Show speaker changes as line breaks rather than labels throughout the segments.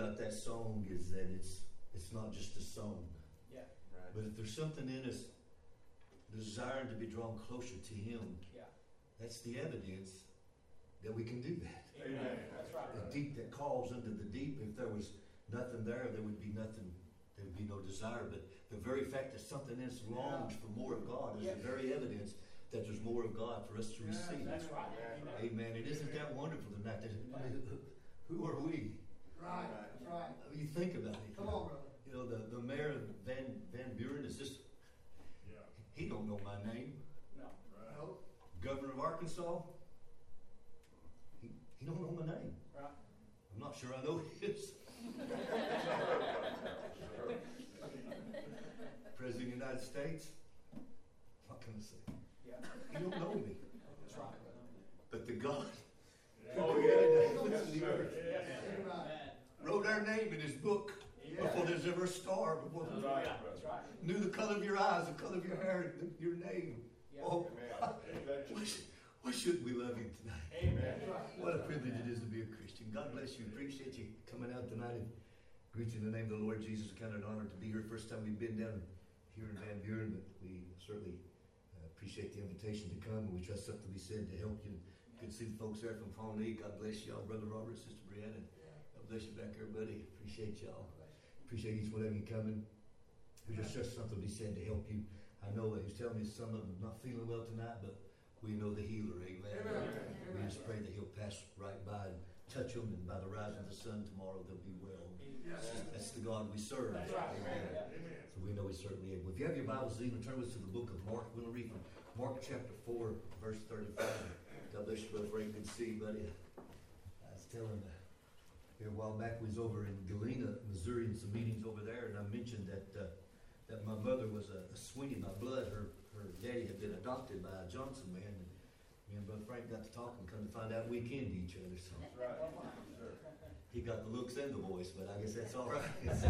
about that song is that it's not just a song.
Yeah.
Right.
But if there's something in us desiring to be drawn closer to Him,
Yeah.
that's the evidence that we can do that.
Amen. That's right.
The deep that calls into the deep. If there was nothing there, there would be nothing. There would be no desire. But the very fact that something in us longs for more of God is the very evidence that there's more of God for us to receive.
That's right.
Amen. And isn't that wonderful tonight? Who are we?
Right. That's right.
I mean, you think about it.
Come on, brother.
You know, the mayor of Van Buren is just, he don't know my name.
No.
No.
Governor of Arkansas, he don't know my name.
Right.
I'm not sure I know his. President of the United States, what can I say?
Yeah.
He don't know me.
That's right.
But the God
Oh,
who
yeah.
created the heavens and the earth
Amen.
wrote our name in His book before there's ever a star, before
That's
the
right,
Yeah.
brother.
That's right.
knew the color of your eyes, the color of your hair, your name.
Yeah.
Oh,
Amen.
why shouldn't we love Him tonight?
Amen.
What a privilege it is to be a Christian. God bless you. Appreciate you coming out tonight and greet you in the name of the Lord Jesus. Kind of an honor to be here. First time we've been down here in Van Buren, but we certainly appreciate the invitation to come. We trust something to be said to help you. Good to see the folks there from Pawnee. God bless y'all, Brother Robert, Sister Brianna. God bless you back there, buddy. Appreciate y'all. Appreciate each one of you coming. We just trust something to be said to help you. I know that he was telling me some of them not feeling well tonight, but we know the healer. Amen.
Amen.
We just pray that He'll pass right by and touch them, and by the rising of the sun tomorrow, they'll be well.
Yes.
That's the God we serve.
That's right.
Amen.
Yeah.
So we know He's certainly able. If you have your Bibles, even turn with us to the book of Mark. We're going to read from Mark chapter 4, verse 35. God bless you, Brother Frank. Good to see you, buddy. I was telling here a while back, we was over in Galena, Missouri, in some meetings over there, and I mentioned that my mother was a Sweeney by blood. Her daddy had been adopted by a Johnson man. And me and Brother Frank got to talking, come to find out we kenned each other. So
That's right. Sure.
he got the looks and the voice, but I guess that's all right.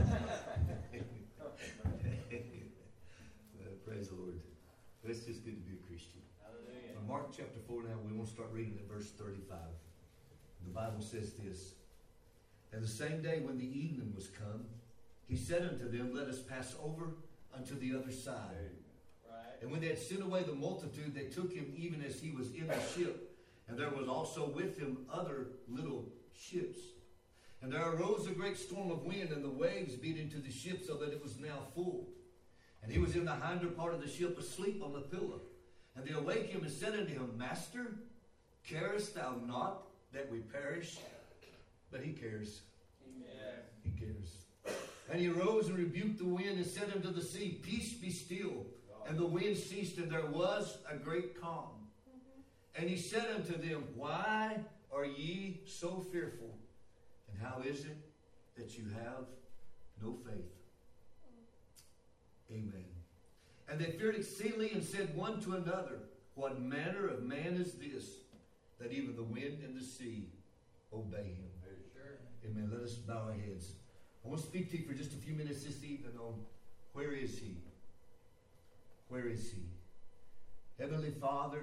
Praise the Lord. But it's just good to be a Christian.
Hallelujah.
From Mark chapter 4 now, we want to start reading at verse 35. The Bible says this: And the same day when the evening was come, He said unto them, Let us pass over unto the other side.
Right.
And when they had sent away the multitude, they took Him even as He was in the ship. And there was also with Him other little ships. And there arose a great storm of wind, and the waves beat into the ship, so that it was now full. And He was in the hinder part of the ship, asleep on the pillow. And they awake Him and said unto Him, Master, carest Thou not that we perish? But He cares.
Amen.
He cares. And He arose and rebuked the wind and said unto the sea, Peace, be still. And the wind ceased, and there was a great calm. And He said unto them, Why are ye so fearful? And how is it that you have no faith? Amen. And they feared exceedingly and said one to another, What manner of man is this, that even the wind and the sea obey Him?
Sure.
Amen. Let us bow our heads. I want to speak to you for just a few minutes this evening on where is He? Where is He? Heavenly Father,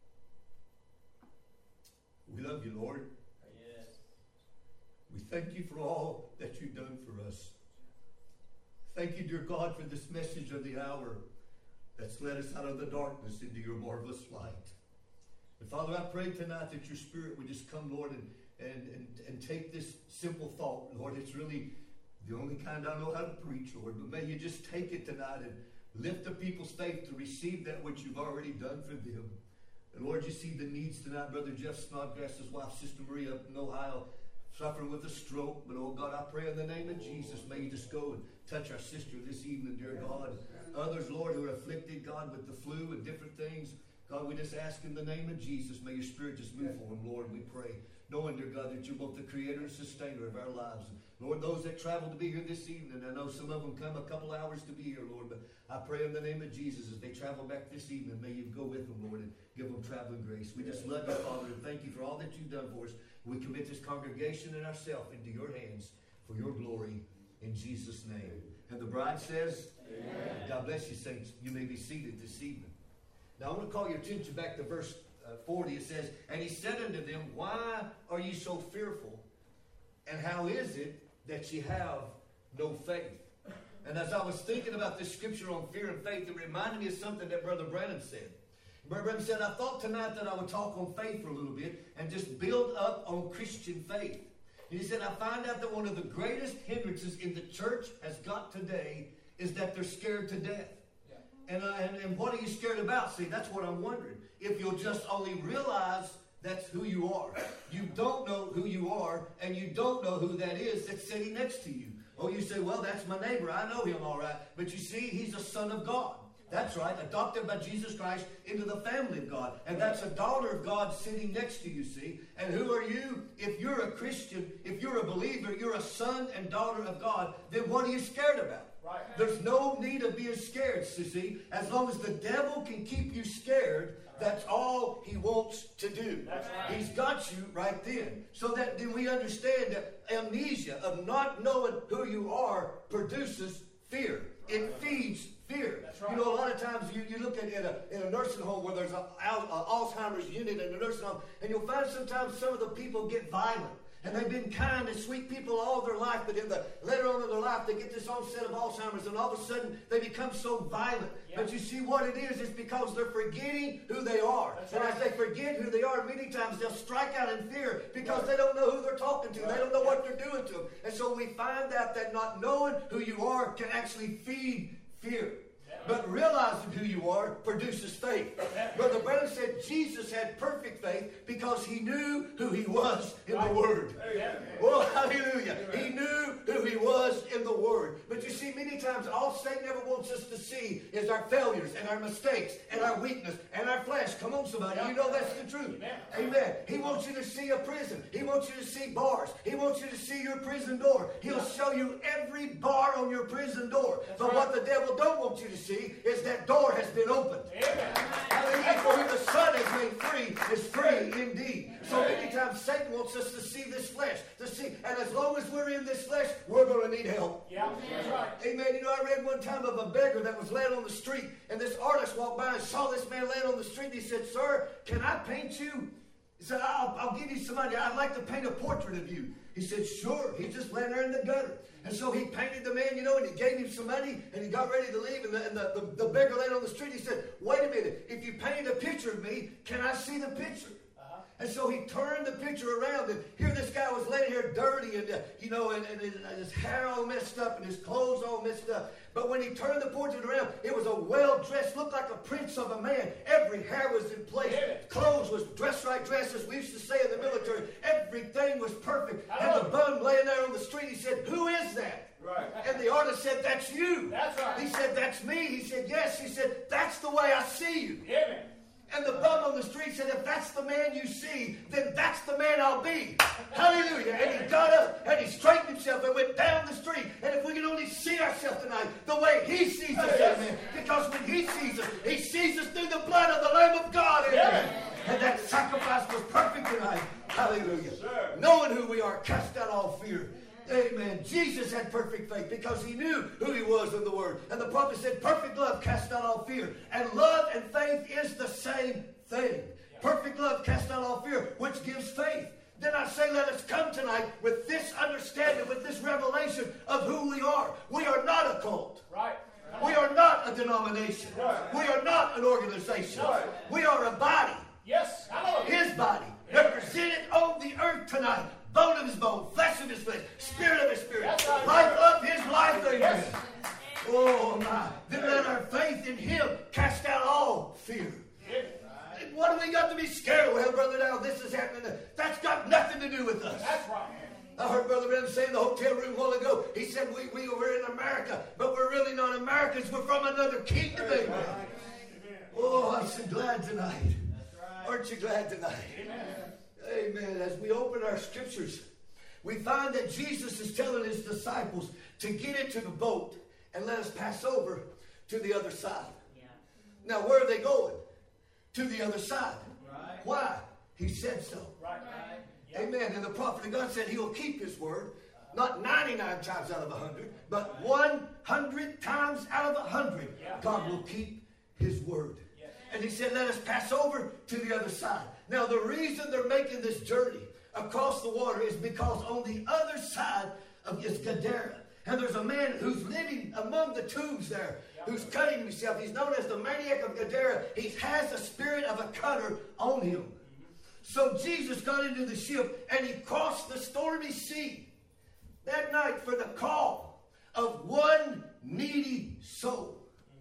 we love you, Lord.
Yes.
We thank you for all that you've done for us. Thank you, dear God, for this message of the hour that's led us out of the darkness into your marvelous light. And Father, I pray tonight that your Spirit would just come, Lord, and take this simple thought, Lord. It's really the only kind I know how to preach, Lord. But may you just take it tonight and lift the people's faith to receive that which you've already done for them. And Lord, you see the needs tonight. Brother Jeff Snodgrass's wife, Sister Maria, up in Ohio, suffering with a stroke. But, oh God, I pray in the name of Jesus, may you just go and touch our sister this evening, dear God. Others, Lord, who are afflicted, God, with the flu and different things. God, we just ask in the name of Jesus, may your Spirit just move on them, Lord, we pray. Knowing, dear God, that you're both the creator and sustainer of our lives. And Lord, those that travel to be here this evening, I know some of them come a couple hours to be here, Lord, but I pray in the name of Jesus, as they travel back this evening, may you go with them, Lord, and give them traveling grace. We just love you, Father, and thank you for all that you've done for us. We commit this congregation and ourselves into your hands for your glory, in Jesus' name. And the bride says, Amen. God bless you, saints. You may be seated this evening. Now, I want to call your attention back to verse 40. It says, And he said unto them, Why are ye so fearful? And how is it that ye have no faith. And as I was thinking about this scripture on fear and faith, it reminded me of something that Brother Branham said. Brother Branham said, I thought tonight that I would talk on faith for a little bit and just build up on Christian faith. And he said, I find out that one of the greatest hindrances in the church has got today is that they're scared to death. And what are you scared about? See, that's what I'm wondering. If you'll just only realize that's who you are. You don't know who you are, and you don't know who that is that's sitting next to you. Oh, you say, well, that's my neighbor. I know him all right. But you see, he's a son of God. That's right, adopted by Jesus Christ into the family of God. And that's a daughter of God sitting next to you, see. And who are you? If you're a Christian, if you're a believer, you're a son and daughter of God, then what are you scared about? Right. There's no need of being scared, see. As long as the devil can keep you scared, that's all he wants to do. That's right. He's got you right then. So that then we understand that amnesia of not knowing who you are produces fear. It feeds fear. That's right. You know, a lot of times you look at in a nursing home where there's an Alzheimer's unit in the nursing home, and you'll find sometimes some of the people get violent. And they've been kind and sweet people all their life, but later on in their life, they get this onset of Alzheimer's, and all of a sudden, they become so violent. Yeah. But you see what it is because they're forgetting who they are. That's and right. As they forget who they are, many times they'll strike out in fear because they don't know who they're talking to. Right. They don't know what they're doing to them. And so we find out that not knowing who you are can actually feed fear. But realizing who you are produces faith. Brother Branham said Jesus had perfect faith because he knew who he was in the Word. Oh, hallelujah. He knew who he was in the Word. But you see, many times all Satan ever wants us to see is our failures and our mistakes and our weakness and our flesh. Come on, somebody. You know that's the truth. Amen. He wants you to see a prison. He wants you to see bars. He wants you to see your prison door. He'll show you every bar on your prison door. But what the devil don't want you to see is that door has been opened. Hallelujah. For who the Son has made free is free indeed. So many times Satan wants us to see this flesh, and as long as we're in this flesh, we're going to need help. Yeah, that's right. Amen. You know, I read one time of a beggar that was laying on the street, and this artist walked by and saw this man laying on the street, and he said, "Sir, can I paint you?" He said, I'll give you some money. I'd like to paint a portrait of you. He said, "Sure." He's just laying there in the gutter. And so he painted the man, you know, and he gave him some money, and he got ready to leave. And the beggar laying on the street, he said, "Wait a minute. If you painted a picture of me, can I see the picture?" And so he turned the picture around, and here this guy was laying here dirty, and and his hair all messed up, and his clothes all messed up. But when he turned the portrait around, it was a well-dressed, looked like a prince of a man. Every hair was in place. Clothes was dressed right dressed, as we used to say in the military. Everything was perfect. And the bum laying there on the street, he said, "Who is that?" Right. And the artist said, "That's you." That's right. He said, "That's me." He said, "Yes." He said, "That's the way I see you." Amen. And the bum on the street said, "If that's the man you see, then that's the man I'll be." Hallelujah. And he got up and he straightened himself and went down the street. And if we can only see ourselves tonight the way he sees us, amen. Because when he sees us through the blood of the Lamb of God, amen. And that sacrifice was perfect tonight. Hallelujah. Sure. Knowing who we are, cast out all fear. Amen. Jesus had perfect faith because he knew who he was in the Word. And the prophet said, perfect love casts out all fear. And love and faith is the same thing. Perfect love casts out all fear, which gives faith. Then I say, let us come tonight with this understanding, with this revelation of who we are. We are not a cult. Right. We are not a denomination. Right. We are not an organization. Right. We are a body. Yes. His body. Represented on the earth tonight. Bone of his bone, flesh of his flesh, spirit of his spirit, life of his life. Amen. Oh my. Then let our faith in him cast out all fear. What do we got to be scared of? Well, brother, now this is happening. That's got nothing to do with us. That's right. I heard Brother Branham say in the hotel room a while ago, he said we were in America, but we're really not Americans. We're from another kingdom. Amen. Oh, I'm so glad tonight. Aren't you glad tonight? Amen. Amen. As we open our scriptures, we find that Jesus is telling his disciples to get into the boat and let us pass over to the other side. Yeah. Now, where are they going? To the other side. Right. Why? He said so. Right. Yep. Amen. And the prophet of God said he will keep his word, not 99 times out of 100, but 100 times out of 100. Yeah. God will keep his word. Yeah. And he said, let us pass over to the other side. Now, the reason they're making this journey across the water is because on the other side of Gadara. And there's a man who's living among the tombs there, who's cutting himself. He's known as the maniac of Gadara. He has the spirit of a cutter on him. So Jesus got into the ship and he crossed the stormy sea that night for the call of one needy soul.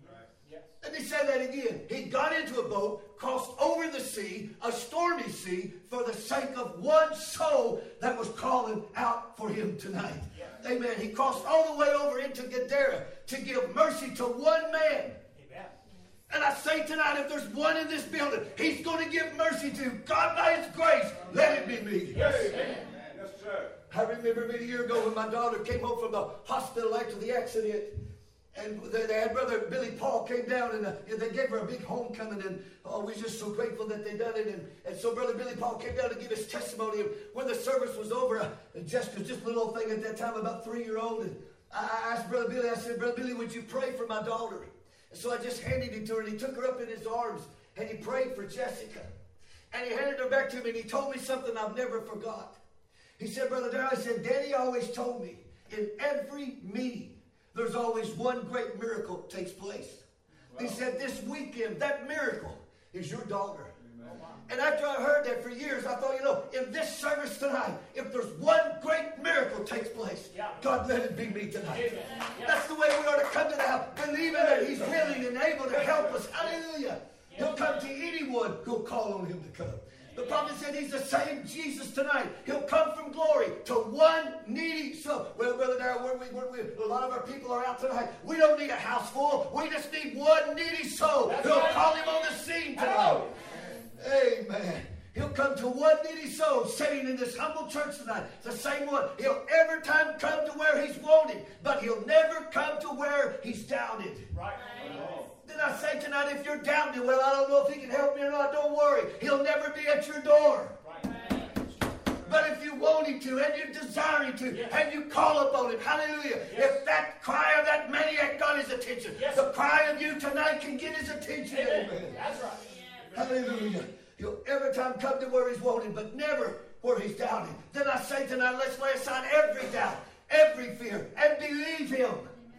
Let me say that again. He got into a boat, crossed over the sea, a stormy sea, for the sake of one soul that was calling out for him tonight. Yeah. Amen. He crossed all the way over into Gadara to give mercy to one man. Amen. And I say tonight, if there's one in this building, he's going to give mercy to. God, by his grace, let it be me.
Yes, amen. Yes, sir.
I remember many years ago when my daughter came home from the hospital after the accident. And they had Brother Billy Paul came down and they gave her a big homecoming, and we're just so grateful that they done it. And so Brother Billy Paul came down to give his testimony. And when the service was over, Jessica's just a little old thing at that time, about 3-year-old, and I asked Brother Billy, I said, Brother Billy, would you pray for my daughter? And so I just handed it to her, and he took her up in his arms, and he prayed for Jessica. And he handed her back to me, and he told me something I've never forgot. He said, Brother Darrell, he said, Daddy always told me, in every meeting, there's always one great miracle takes place. Wow. He said, this weekend, that miracle is your daughter. Amen. And after I heard that for years, I thought, in this service tonight, if there's one great miracle takes place, God, let it be me tonight. That's the way we ought to come to the house, believing that he's willing and able to help us. Hallelujah. He'll come to anyone who'll call on him to come. The prophet said he's the same Jesus tonight. He'll come from glory to one needy soul. Well, Brother Darrell, a lot of our people are out tonight. We don't need a house full. We just need one needy soul. He'll call him on the scene tonight. Amen. He'll come to one needy soul sitting in this humble church tonight. The same one. He'll every time come to where he's wanted, but he'll never come to where he's doubted. Right. Then I say tonight, if you're doubting, well, I don't know if he can help me or not, don't worry. He'll never be at your door. Right. But if you want him to, and you desire him to, and you call upon him, hallelujah. If that cry of that maniac got his attention, the cry of you tonight can get his attention. Amen. That's right. Hallelujah. He'll every time come to where he's wanted, but never where he's doubted. Then I say tonight, let's lay aside every doubt, every fear, and believe him.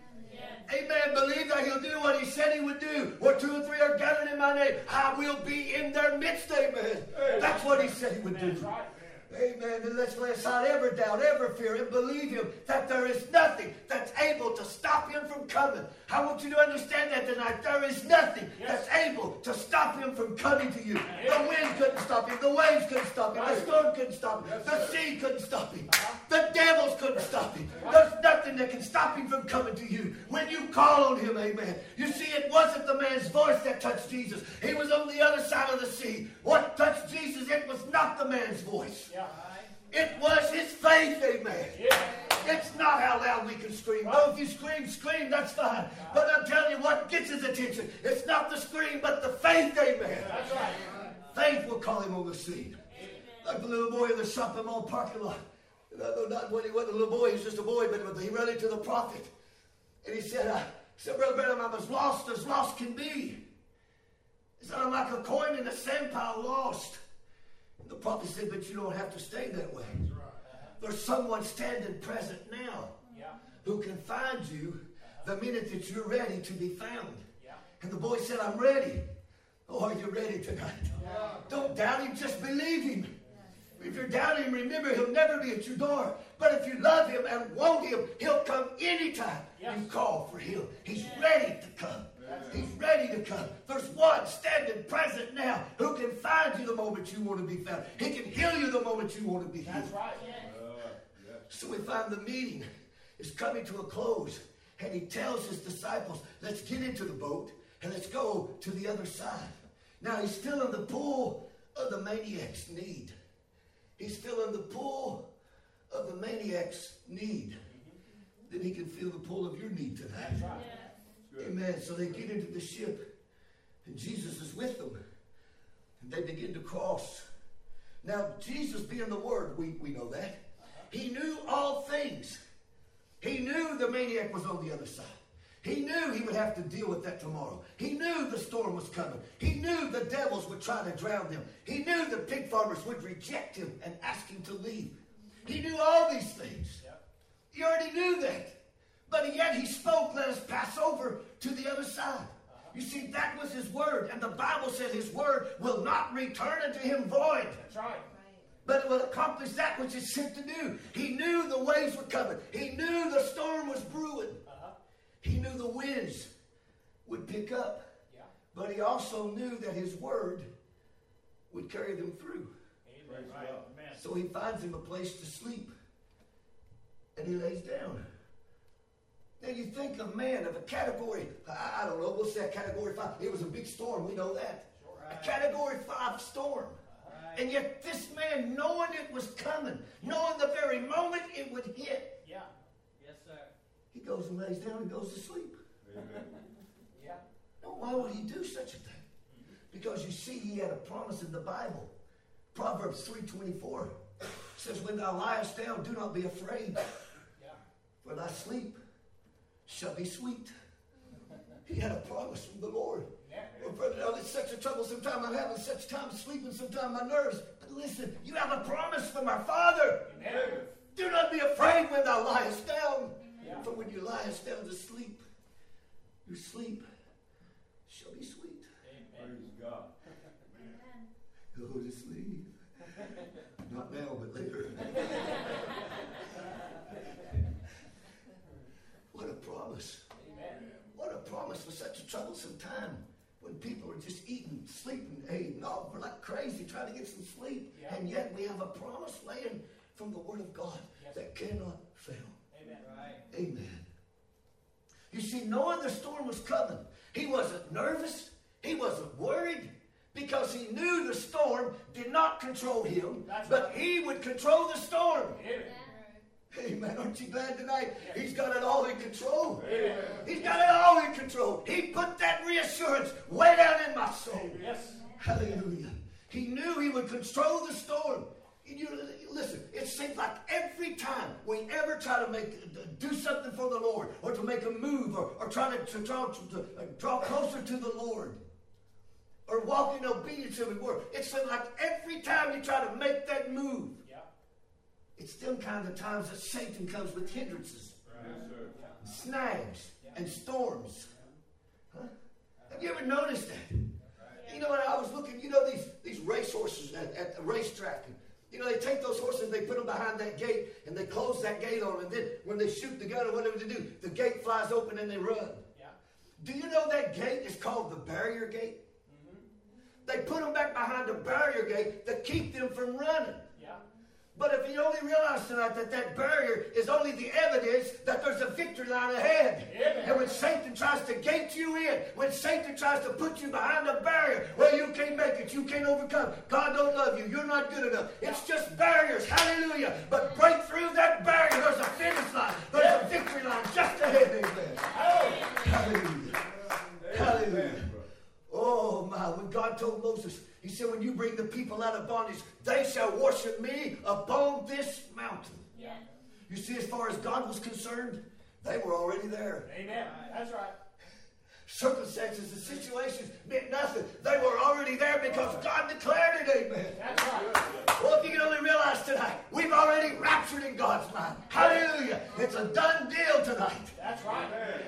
Amen. Believe that he'll do what he said he would do. Where 2 or 3 are gathered in my name, I will be in their midst. Amen. That's what he said he would do. Amen. And let's lay aside every doubt, every fear, and believe him that there is nothing that's able to stop him from coming. I want you to understand that tonight. There is nothing that's able to stop him from coming to you. The wind couldn't stop him. The waves couldn't stop him. The storm couldn't stop him. The sea couldn't stop him. The devils couldn't stop him. There's nothing that can stop him from coming to you. When you call on him, amen. You see, it wasn't the man's voice that touched Jesus. He was on the other side of the sea. What touched Jesus? It was not the man's voice. It was his faith, amen. It's not how loud we can scream. Oh, if you scream, that's fine. But I'm telling you what gets his attention. It's not the scream, but the faith, amen. That's right. Faith will call him on the scene. Like the little boy in the shopping mall parking lot. Not when he wasn't a little boy, he was just a boy, but he ran into the prophet. And he said, Brother Branham, I'm as lost can be. He said, I'm like a coin in a sand pile, lost. The prophet said, but you don't have to stay that way. There's someone standing present now who can find you the minute that you're ready to be found. And the boy said, I'm ready. Oh, are you ready tonight? Don't doubt him, just believe him. If you're doubting him, remember, he'll never be at your door. But if you love him and want him, he'll come anytime you call for him. He's ready to come. He's ready to come. There's one standing present now who can find you the moment you want to be found. He can heal you the moment you want to be healed. That's right. So we find the meeting is coming to a close. And he tells his disciples, let's get into the boat and let's go to the other side. Now he's still in the pool of the maniac's need. He's still in the pool of the maniac's need. Then he can feel the pull of your need tonight. That's right. Amen. So they get into the ship, and Jesus is with them. And they begin to cross. Now, Jesus being the Word, we know that. He knew all things. He knew the maniac was on the other side. He knew he would have to deal with that tomorrow. He knew the storm was coming. He knew the devils would try to drown them. He knew the pig farmers would reject him and ask him to leave. He knew all these things. He already knew that. But yet he spoke, let us pass over to the other side. You see, that was his word. And the Bible said his word will not return unto him void.
That's right.
But it will accomplish that which it's sent to do. He knew the waves were coming. He knew the storm was brewing. He knew the winds would pick up.
Yeah.
But he also knew that his word would carry them through.
Amen. Right. Amen.
So he finds him a place to sleep. And he lays down. Now you think of man of a category, I don't know, we'll say a category 5. It was a big storm, we know that.
Right.
A category 5 storm.
Right.
And yet this man, knowing it was coming, knowing the very moment it would hit,
Yeah. Yes, sir.
he goes and lays down and goes to sleep.
Amen.
Yeah.
Now why would he do such a thing? Because you see, he had a promise in the Bible. Proverbs 3:24 says, when thou liest down, do not be afraid,
Yeah.
for thy sleep shall be sweet. He had a promise from the Lord.
Yeah.
Well, brother, now it's such a troublesome time. I'm having such time sleeping, sometimes my nerves. But listen, you have a promise from our Father.
Amen.
Do not be afraid when thou liest down.
Yeah.
For when you liest down to sleep, your sleep shall be sweet.
Amen.
Praise God.
Go to sleep. Not now, but later. What a promise.
Amen.
What a promise for such a troublesome time when people are just eating, sleeping, eating off. We're like crazy trying to get some sleep.
Yeah.
And yet we have a promise laying from the Word of God
Yes.
that cannot fail.
Amen. Right.
Amen. You see, knowing the storm was coming, he wasn't nervous. He wasn't worried because he knew the storm did not control him,
That's
but
right.
he would control the storm.
Amen.
Amen. Aren't you glad tonight? He's got it all in control.
Amen.
He's got it all in control. He put that reassurance way down in my soul.
Yes.
Hallelujah. He knew he would control the storm. Listen, it seems like every time we ever try to do something for the Lord, or to make a move, or try to draw closer to the Lord, or walk in obedience to His word, it seems like every time you try to make that move,
Yeah.
it's them kind of times that Satan comes with hindrances,
Yes, sir.
snags, and storms. Huh? Have you ever noticed that? You know, when I was looking, these racehorses at the racetrack. And, they take those horses and they put them behind that gate and they close that gate on them. And then when they shoot the gun or whatever they do, the gate flies open and they run.
Yeah.
Do you know that gate is called the barrier gate? They put them back behind the barrier gate to keep them from running.
Yeah.
But if you only realize tonight that barrier is only the evidence that there's a victory line ahead.
Amen.
And when Satan tries to gate you in, when Satan tries to put you behind a barrier, well, you can't make it, you can't overcome. God don't love you, you're not good enough. It's just barriers, hallelujah. But break through that barrier, there's a finish line, there's a victory line just ahead, amen. Hallelujah. Hallelujah. Oh my, when God told Moses, he said, when you bring the people out of bondage, they shall worship me upon this mountain.
Yeah.
You see, as far as God was concerned, they were already there.
Amen. That's right.
Circumstances and situations meant nothing. They were already there because God declared it, amen.
That's right.
Well, if you can only realize tonight, we've already raptured in God's mind. Hallelujah. It's a done deal tonight.
That's right.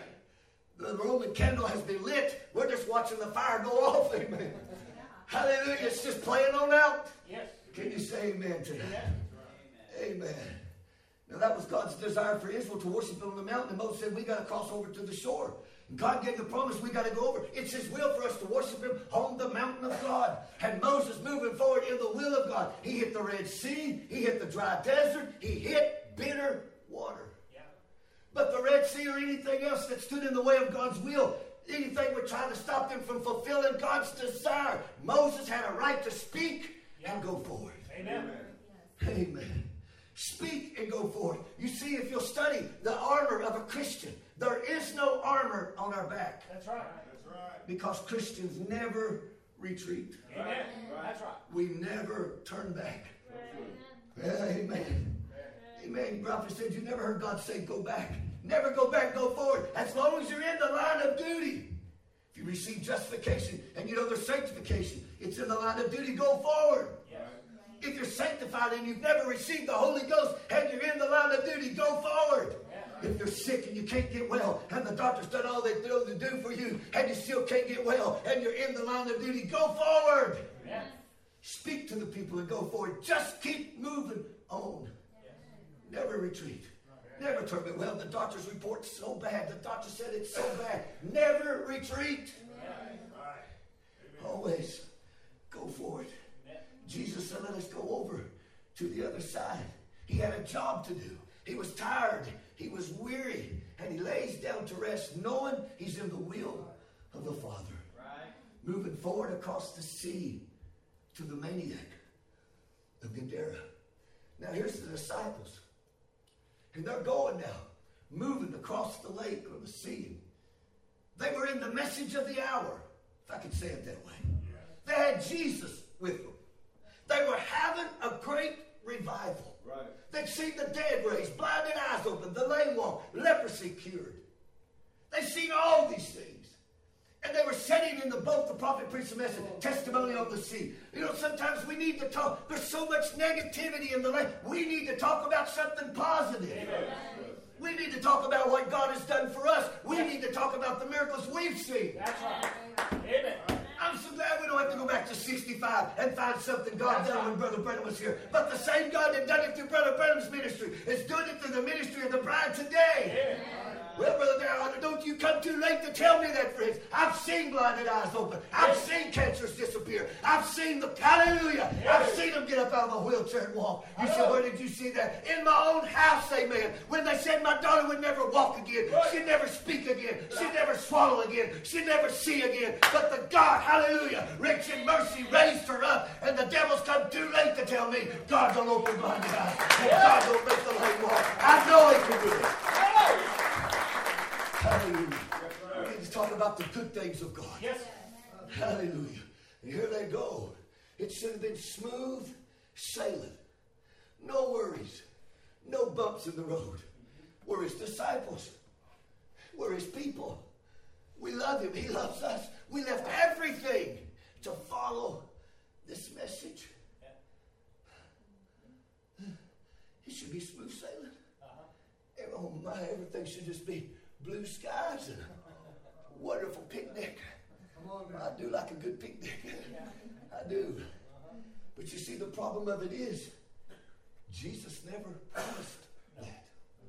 The Roman candle has been lit. We're just watching the fire go off, amen. Hallelujah. It's just playing on out.
Yes.
Can you say amen to that?
Amen.
Amen. Now that was God's desire for Israel to worship Him on the mountain. And Moses said, we got to cross over to the shore. And God gave the promise, we got to go over. It's His will for us to worship Him on the mountain of God. And Moses moving forward in the will of God. He hit the Red Sea. He hit the dry desert. He hit bitter water.
Yeah.
But the Red Sea or anything else that stood in the way of God's will, anything would try to stop them from fulfilling God's desire, Moses had a right to speak and go forward.
Amen.
Amen. Speak and go forward. You see, if you'll study the armor of a Christian, there is no armor on our back
That's right.
That's right.
because Christians never retreat.
Amen. That's right.
We never turn back. Amen. Amen. Prophet said, you never heard God say, go back. Never go back, go forward. As long as you're in the line of duty. If you receive justification and you know there's sanctification, it's in the line of duty, go forward.
Yes.
If you're sanctified and you've never received the Holy Ghost and you're in the line of duty, go forward. If you're sick and you can't get well and the doctor's done all they know to do for you and you still can't get well and you're in the line of duty, go forward.
Yes.
Speak to the people and go forward. Just keep moving on. Never retreat. Never turn it. Well, the doctor's report's so bad. The doctor said it's so bad. Never retreat. Always go forward. Jesus said, let us go over to the other side. He had a job to do. He was tired. He was weary. And he lays down to rest, knowing he's in the will of the Father.
Right.
Moving forward across the sea to the maniac of Gadara. Now here's the disciples. And they're going now, moving across the lake or the sea. They were in the message of the hour, if I could say it that way. They had Jesus with them. They were having a great revival.
Right.
They'd seen the dead raised, blinded eyes opened, the lame walk, leprosy cured. They'd seen all these things. And they were sitting in the boat, the prophet preached the message, testimony on the sea. You know, sometimes we need to talk. There's so much negativity in the land. We need to talk about something positive.
Amen.
We need to talk about what God has done for us. We need to talk about the miracles we've seen.
That's right. Amen.
I'm so glad we don't have to go back to 65 and find something God done when Brother Brennan was here. But the same God that done it through Brother Brennan's ministry is doing it through the ministry of the bride today. Well, Brother Darrell, don't you come too late to tell me that, friends. I've seen blinded eyes open. I've seen cancers disappear. I've seen the, hallelujah, I've seen them get up out of a wheelchair and walk. You said, where did you see that? In my own house, amen. When they said my daughter would never walk again. She'd never speak again. She'd never swallow again. She'd never see again. But the God, hallelujah, rich in mercy, raised her up. And the devil's come too late to tell me, God don't open blinded eyes. And God don't make the lame walk. I know he can do it. Hallelujah. He's talking about the good things of God.
Yes.
Hallelujah. And here they go. It should have been smooth sailing. No worries. No bumps in the road. We're his disciples. We're his people. We love him. He loves us. We left everything to follow this message. It should be smooth sailing. Oh my, everything should just be blue skies and a wonderful picnic.
Come on, man.
I do like a good picnic. I do. But you see, the problem of it is, Jesus never promised that.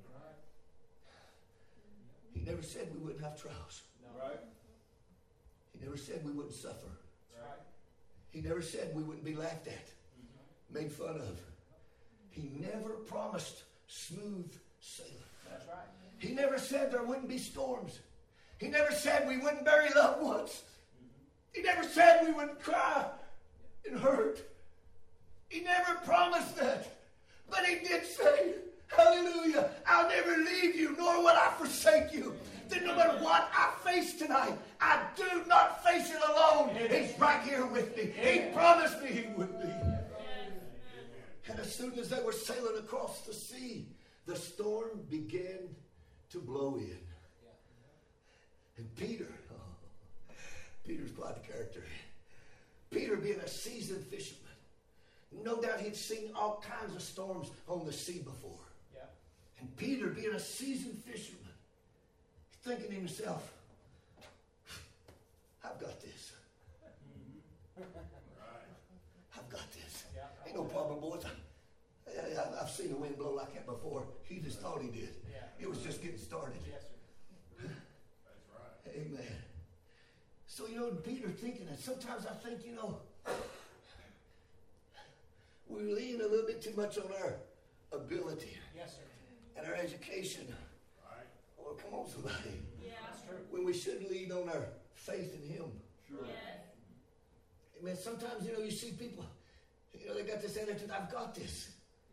He never said we wouldn't have trials.
Right.
He never said we wouldn't suffer.
Right.
He never said we wouldn't be laughed at, made fun of. He never promised smooth sailing.
That's right.
He never said there wouldn't be storms. He never said we wouldn't bury loved ones. He never said we wouldn't cry and hurt. He never promised that. But he did say, hallelujah, I'll never leave you, nor will I forsake you. That no matter what I face tonight, I do not face it alone. He's right here with me. He promised me he would be. And as soon as they were sailing across the sea, the storm began to blow in. And Peter's quite the character. Peter, being a seasoned fisherman, no doubt he'd seen all kinds of storms on the sea before.
Yeah.
And Peter, being a seasoned fisherman, thinking to himself, I've got this. I've got this.
Yeah.
Ain't no problem, boys. I've seen the wind blow like that before. He just thought he did.
Yeah.
It was just getting started.
Yes, sir.
That's right.
Amen. So, Peter thinking, and sometimes I think, we lean a little bit too much on our ability
Yes, sir.
and our education.
Right.
Oh, come on, somebody.
Yeah. That's true.
When we should lean on our faith in him.
Sure.
Amen. Sometimes, you see people, they got this attitude, I've got this.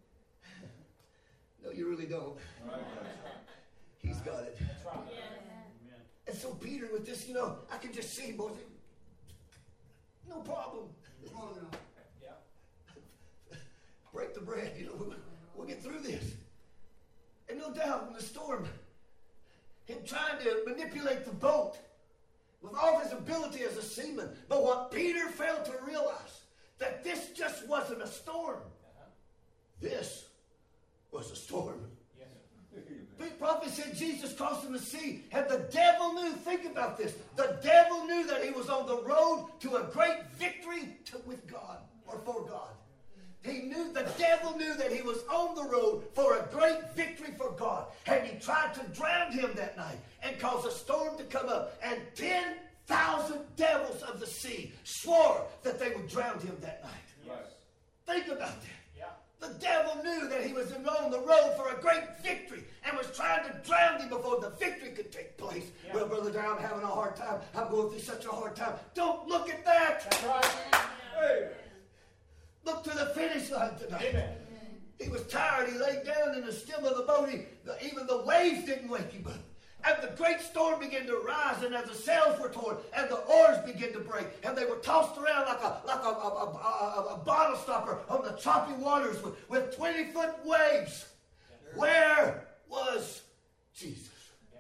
No, you really don't.
Right.
He's got it.
That's right. Amen.
And so Peter with this, I can just see, boys, no problem.
Come on now.
Yeah.
Break the bread, we'll get through this. And no doubt in the storm, him trying to manipulate the boat with all his ability as a seaman. But what Peter failed to realize, that this just wasn't a storm. This was a storm. The prophet said Jesus crossing the sea, and the devil knew, think about this, the devil knew that he was on the road to a great victory with God, or for God. The devil knew that he was on the road for a great victory for God. And he tried to drown him that night and cause a storm to come up. And 10,000 devils of the sea swore that they would drown him that night.
Yes.
Think about that.
Yeah.
The devil knew that he was on the road for a great victory and was trying to drown him before the victory could take place. Yeah. Well, Brother Dow, I'm having a hard time. I'm going through such a hard time. Don't look at that.
That's right. Hey.
Look to the finish line tonight.
Amen.
He was tired. He laid down in the stem of the boat. Even the waves didn't wake him up. And the great storm began to rise, and as the sails were torn, and the oars began to break, and they were tossed around like a bottle stopper on the choppy waters with 20-foot waves. Where was Jesus?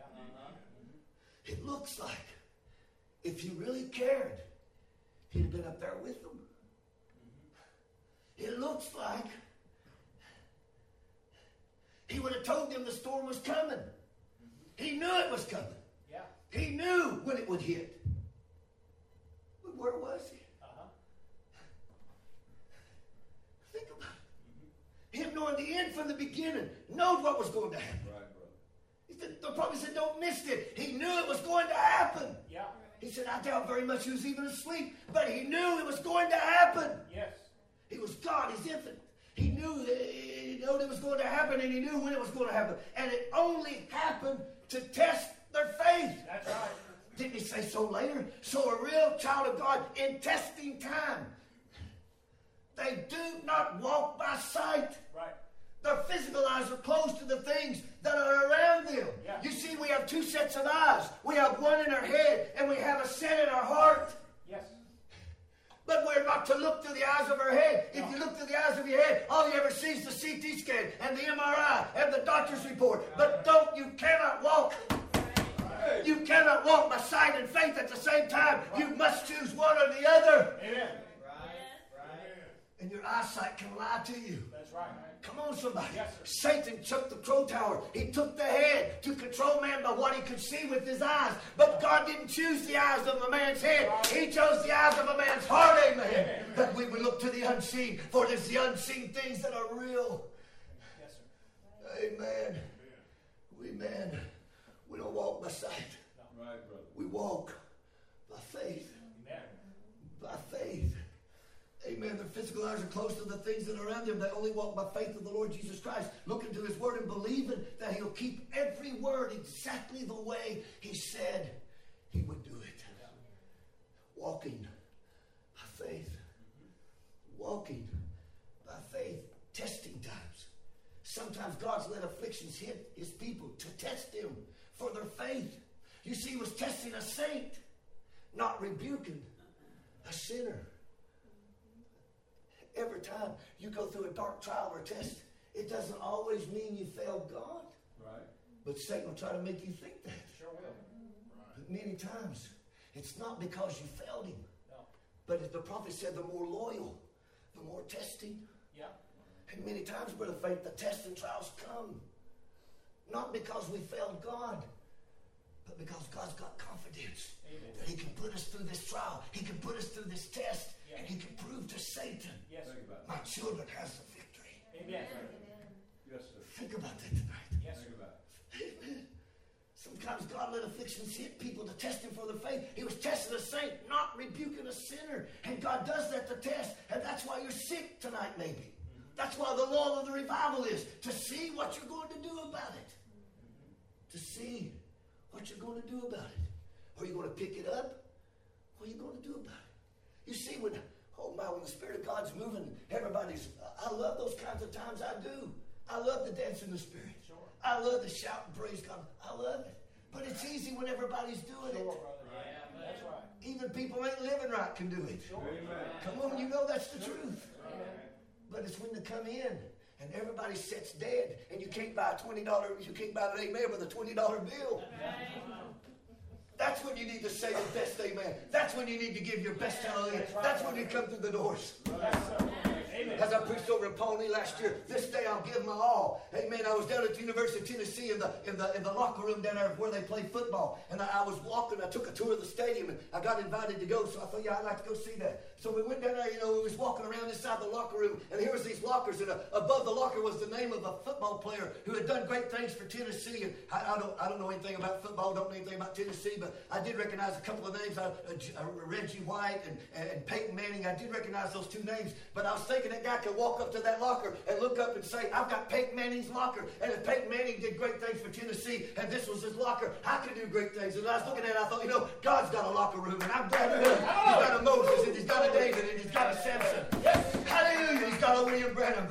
It looks like if he really cared, he'd have been up there with them. It looks like he would have told them the storm was coming. He knew it was coming.
Yeah.
He knew when it would hit. But where was he? Think about it. Him knowing the end from the beginning, knows what was going to happen. Right, brother. The prophet said, don't miss it. He knew it was going to happen.
Yeah.
He said, I doubt very much he was even asleep, but he knew it was going to happen.
Yes.
He was God. He's infinite. He knew it was going to happen, and he knew when it was going to happen. And it only happened to test their faith.
That's right.
Didn't he say so later? So a real child of God in testing time. They do not walk by sight.
Right.
Their physical eyes are closed to the things that are around them.
Yeah.
You see, we have two sets of eyes. We have one in our head, and we have a set in our heart.
Yes.
But we're not to look through the eyes of our head. If you look through the eyes of your head, all you ever see is the CT scan and the MRI and the doctor's report. But you cannot walk. You cannot walk by sight and faith at the same time. You must choose one or the other.
Amen.
And your eyesight can lie to you.
That's right.
Come on, somebody.
Yes, sir.
Satan took the crow tower. He took the head to control man by what he could see with his eyes. But God didn't choose the eyes of a man's head. He chose the eyes of a man's heart, amen. That we would look to the unseen, for it is the unseen things that are real.
Yes, sir.
Amen. We don't walk by sight.
No.
Right, brother.
We walk by faith.
Amen.
By faith. Amen. Their physical eyes are close to the things that are around them. They only walk by faith of the Lord Jesus Christ, looking to his word and believing that he'll keep every word exactly the way he said he would do it. Walking by faith. Walking by faith. Testing times. Sometimes God's let afflictions hit his people to test them for their faith. You see, he was testing a saint, not rebuking a sinner. Every time you go through a dark trial or test, it doesn't always mean you failed God.
Right.
But Satan will try to make you think that.
Sure will.
But many times, it's not because you failed him.
No.
But as the prophet said, the more loyal, the more testing.
Yeah.
And many times, Brother Faith, the tests and trials come. Not because we failed God, but because God's got confidence.
Amen.
That he can put us through this trial. He can put us through this test.
Yeah.
And he can prove to Satan,
Yes, sir.
Think about it.
my children has the victory.
Amen.
Yes, sir.
Think about that tonight.
Yes,
Think
sir.
about it.
Amen. Sometimes God let afflictions hit people to test him for their faith. He was testing a saint, not rebuking a sinner. And God does that to test. And that's why you're sick tonight, maybe. That's why the law of the revival is to see what you're going to do about it. To see what you're going to do about it. Are you going to pick it up? What are you going to do about it? You see, when the Spirit of God's moving, I love those kinds of times. I do. I love to dance in the Spirit.
Sure.
I love to shout and praise God. I love it. But it's easy when everybody's doing
Sure,
it.
brother. Yeah, that's right.
Even people ain't living right can do it.
Sure.
Amen.
Come on, you know that's the truth.
Amen.
But it's when they come in and everybody sits dead and you can't buy $20, you can't buy an amen with a $20 bill. That's when you need to say your best amen. That's when you need to give your best hallelujah. That's when you come through the doors. As I preached over in Pawnee last year, this day I'll give my all. Amen. I was down at the University of Tennessee in the locker room down there where they play football. And I was walking. I took a tour of the stadium, and I got invited to go. So I thought, yeah, I'd like to go see that. So we went down there, we was walking around inside the locker room, and here was these lockers, and above the locker was the name of a football player who had done great things for Tennessee. And I don't know anything about football, don't know anything about Tennessee, but I did recognize a couple of names, Reggie White and Peyton Manning. I did recognize those two names, but I was thinking that guy could walk up to that locker and look up and say, I've got Peyton Manning's locker, and if Peyton Manning did great things for Tennessee, and this was his locker, I could do great things. And I was looking at it, I thought, God's got a locker room, and I'm glad he's got a Moses, and he's got a David, and he's got a Samson. Hallelujah, he's got a William Branham.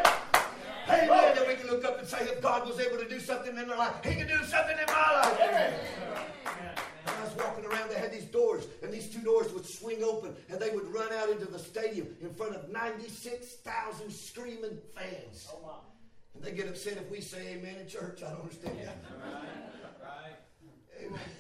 Amen. That we can look up and say, if God was able to do something in their life, he can do something in my life. Amen. And I was walking around, they had these doors, and these two doors would swing open, and they would run out into the stadium in front of 96,000 screaming fans.
Oh, my.
And they get upset if we say amen in church. I don't understand that.
Right.
Amen.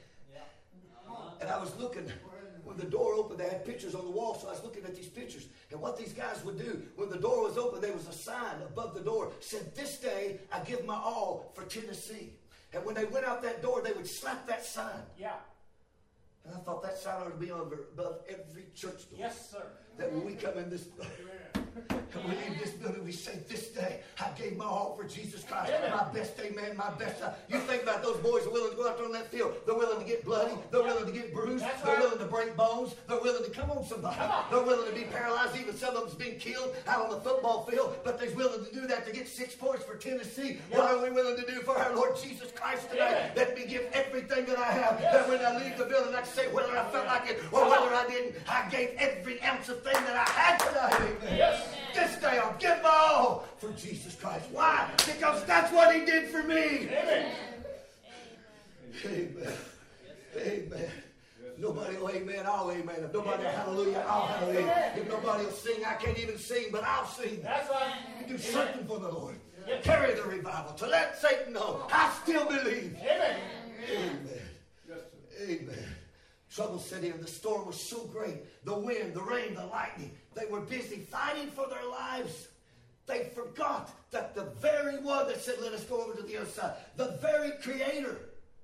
And I was looking, when the door opened, they had pictures on the wall, so I was looking at these pictures. And what these guys would do, when the door was open, there was a sign above the door, said, this day I give my all for Tennessee. And when they went out that door, they would slap that sign.
Yeah.
And I thought that sign ought to be above every church door.
Yes, sir.
That when we come in this and we leave this building, we say, this day I gave my all for Jesus Christ.
Amen.
My best amen, my best. You think about those boys who are willing to go out there on that field. They're willing to get bloody. They're willing to get bruised.
That's
They're
right.
willing to break bones. They're willing to come on somebody. They're willing to be paralyzed. Even some of them's been killed out on the football field. But they're willing to do that to get 6 points for Tennessee. What are we willing to do for our Lord Jesus Christ tonight? Let me give everything that I have. That when I leave the building, I can say whether I felt like it or whether I didn't, I gave every ounce of thing that I had tonight. Amen.
Yes.
This day I'll give my all for Jesus Christ. Why? Because that's what he did for me.
Amen.
Amen. Amen. Nobody will amen, I'll amen. If nobody will hallelujah, I'll hallelujah. If nobody will sing, I can't even sing, but I'll sing.
That's right.
Do something for the Lord. Carry the revival to let Satan know I still believe.
Amen.
Amen. Amen. Trouble set in. The storm was so great. The wind, the rain, the lightning. They were busy fighting for their lives. They forgot that the very one that said, let us go over to the other side, the very Creator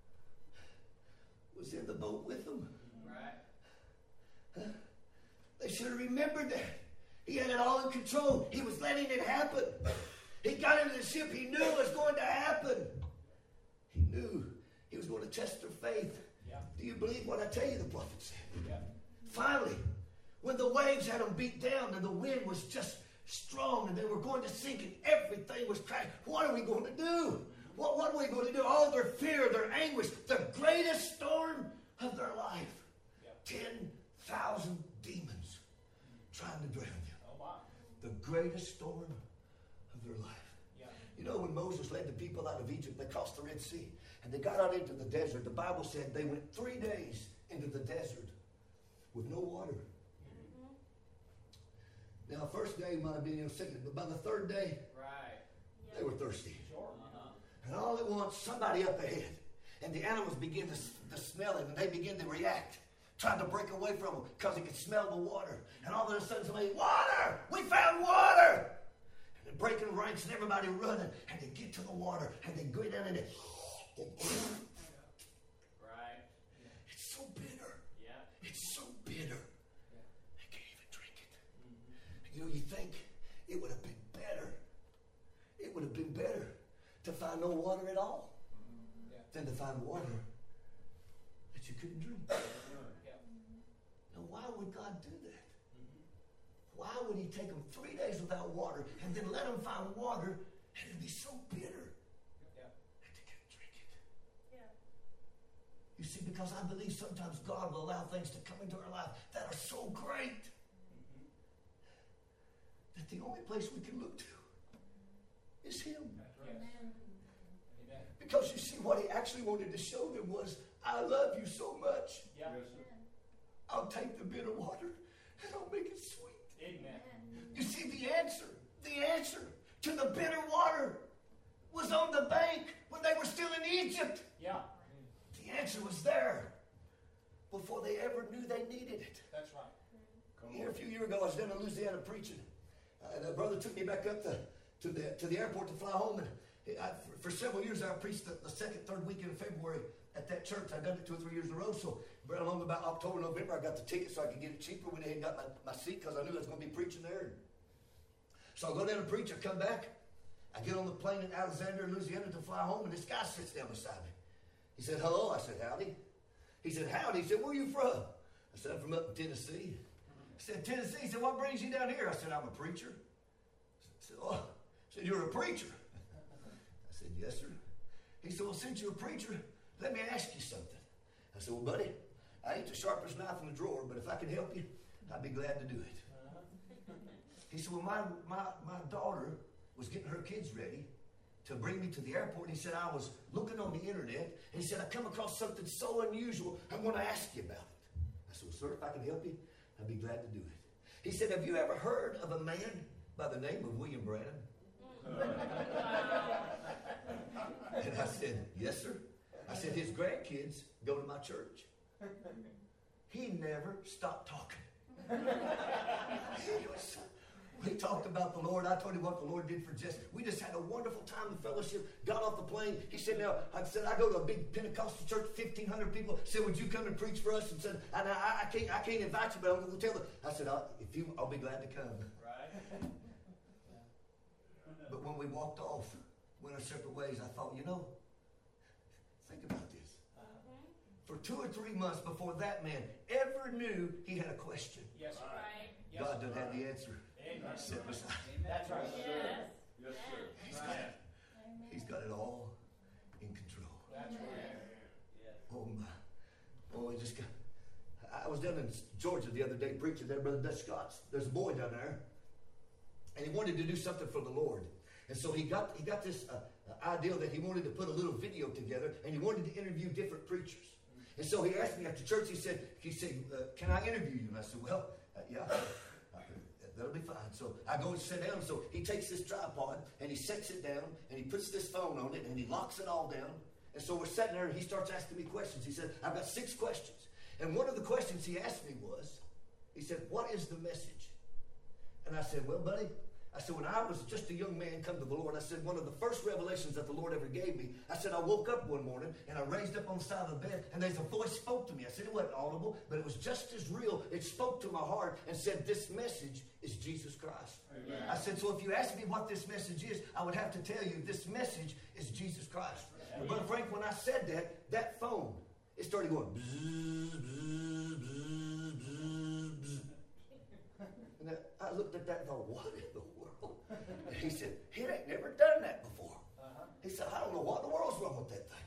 was in the boat with them.
Right.
Huh? They should have remembered that. He had it all in control. He was letting it happen. He got into the ship. He knew it was going to happen. He knew he was going to test their faith.
Yeah.
Do you believe what I tell you the prophet said?
Yeah.
Finally, when the waves had them beat down and the wind was just strong and they were going to sink and everything was crashing, what are we going to do? What are we going to do? All their fear, their anguish, the greatest storm of their life. Yeah. 10,000 demons trying to drown you.
Oh, wow.
The greatest storm of their life.
Yeah.
You know, when Moses led the people out of Egypt, they crossed the Red Sea and they got out into the desert. The Bible said they went 3 days into the desert with no water. Now, first day might have been sickness, but by the third day,
Right.
they were thirsty.
Sure.
And all at once, somebody up ahead, and the animals begin to smell it, and they begin to react, trying to break away from them because they could smell the water. And all of a sudden, somebody, water! We found water! And they're breaking ranks, and everybody running, and they get to the water, and they go down in it.
Right.
It's so bitter.
Yeah.
It's so bitter. They can't even drink it. You know, you think it would have been better. It would have been better to find no water at all than to find water that you couldn't drink. Now, why would God do that? Why would he take them 3 days without water and then let them find water and it'd be so bitter that they couldn't drink it? You see, because I believe sometimes God will allow things to come into our life that are so great that the only place we can look to is him.
Amen.
Because you see, what he actually wanted to show them was, I love you so much.
Yeah.
I'll take the bitter water and I'll make it sweet.
Amen.
You see, the answer to the bitter water was on the bank when they were still in Egypt.
Yeah.
The answer was there. before they ever knew they needed it.
That's right.
Here a few years ago, I was down in Louisiana preaching. And a brother took me back up to the airport to fly home. And for several years, I preached the second, third weekend of February at that church. I'd done it 2 or 3 years in a row. So along about October, November, I got the ticket so I could get it cheaper. Went ahead and got my seat because I knew I was going to be preaching there. So I go down and preach. I come back. I get on the plane in Alexandria, Louisiana to fly home. And this guy sits down beside me. He said, hello. I said, howdy. He said, howdy. He said, where are you from? I said, I'm from up in Tennessee. He said, Tennessee. He said, what brings you down here? I said, I'm a preacher. I said, oh. He said, you're a preacher. I said, yes, sir. He said, well, since you're a preacher, let me ask you something. I said, well, buddy, I ain't the sharpest knife in the drawer, but if I can help you, I'd be glad to do it. He said, well, my daughter was getting her kids ready to bring me to the airport. And he said, I was looking on the internet, and he said, I come across something so unusual, I want to ask you about it. I said, well, sir, if I can help you, I'd be glad to do it. He said, have you ever heard of a man by the name of William Branham? And I said, yes, sir. I said, his grandkids go to my church. He never stopped talking. We talked about the Lord. I told him what the Lord did for Jesse. We just had a wonderful time in fellowship. Got off the plane. He said, now, I said, I go to a big Pentecostal church, 1,500 people. Said, would you come and preach for us? And said, I can't invite you, but I'm going to tell them. I said, I'll be glad to come.
Right.
But when we walked off, went our separate ways, I thought, think about this. For 2 or 3 months before that man ever knew he had a question,
Yes, sir.
Right.
Yes,
God
sir.
done had the answer.
Amen.
Sit beside him.
That's right.
Yes.
Yes, sir.
He's got it all in control.
That's right.
Oh my. Oh, I was down in Georgia the other day preaching there, Brother Dutch Scott's. There's a boy down there, and he wanted to do something for the Lord. And so he got this idea that he wanted to put a little video together, and he wanted to interview different preachers. And so he asked me after church, he said, can I interview you? And I said, well, yeah, that'll be fine. So I go and sit down. So he takes this tripod, and he sets it down, and he puts this phone on it, and he locks it all down. And so we're sitting there, and he starts asking me questions. He said, I've got 6 questions. And one of the questions he asked me was, he said, what is the message? And I said, well, buddy, I said, when I was just a young man come to the Lord, I said, one of the first revelations that the Lord ever gave me, I said, I woke up one morning, and I raised up on the side of the bed, and there's a voice spoke to me. I said, it wasn't audible, but it was just as real. It spoke to my heart and said, this message is Jesus Christ.
Amen.
I said, so if you ask me what this message is, I would have to tell you this message is Jesus Christ. And Brother Frank, when I said that phone, it started going bzz, bzz, bzz, bzz, bzz. And I looked at that and thought, what in the world? And he said, he ain't never done that before. He said, I don't know what in the world's wrong with that thing.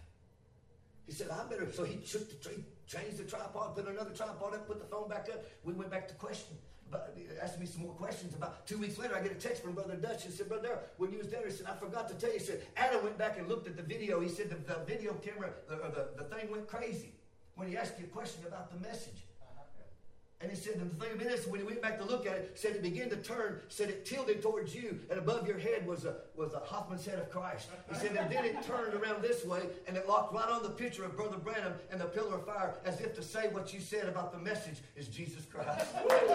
He said, I better. So he changed the tripod, put another tripod up, put the phone back up. We went back to question. But asked me some more questions. About 2 weeks later, I get a text from Brother Dutch. He said, Brother, when you was there, he said, I forgot to tell you. He said, Adam went back and looked at the video. He said the video camera, the thing went crazy when he asked you a question about the message. And he said, and the thing about this, when he went back to look at it, said it began to turn, said it tilted towards you, and above your head was a Hoffman's head of Christ. He said, and then it turned around this way, and it locked right on the picture of Brother Branham and the pillar of fire, as if to say what you said about the message is Jesus Christ.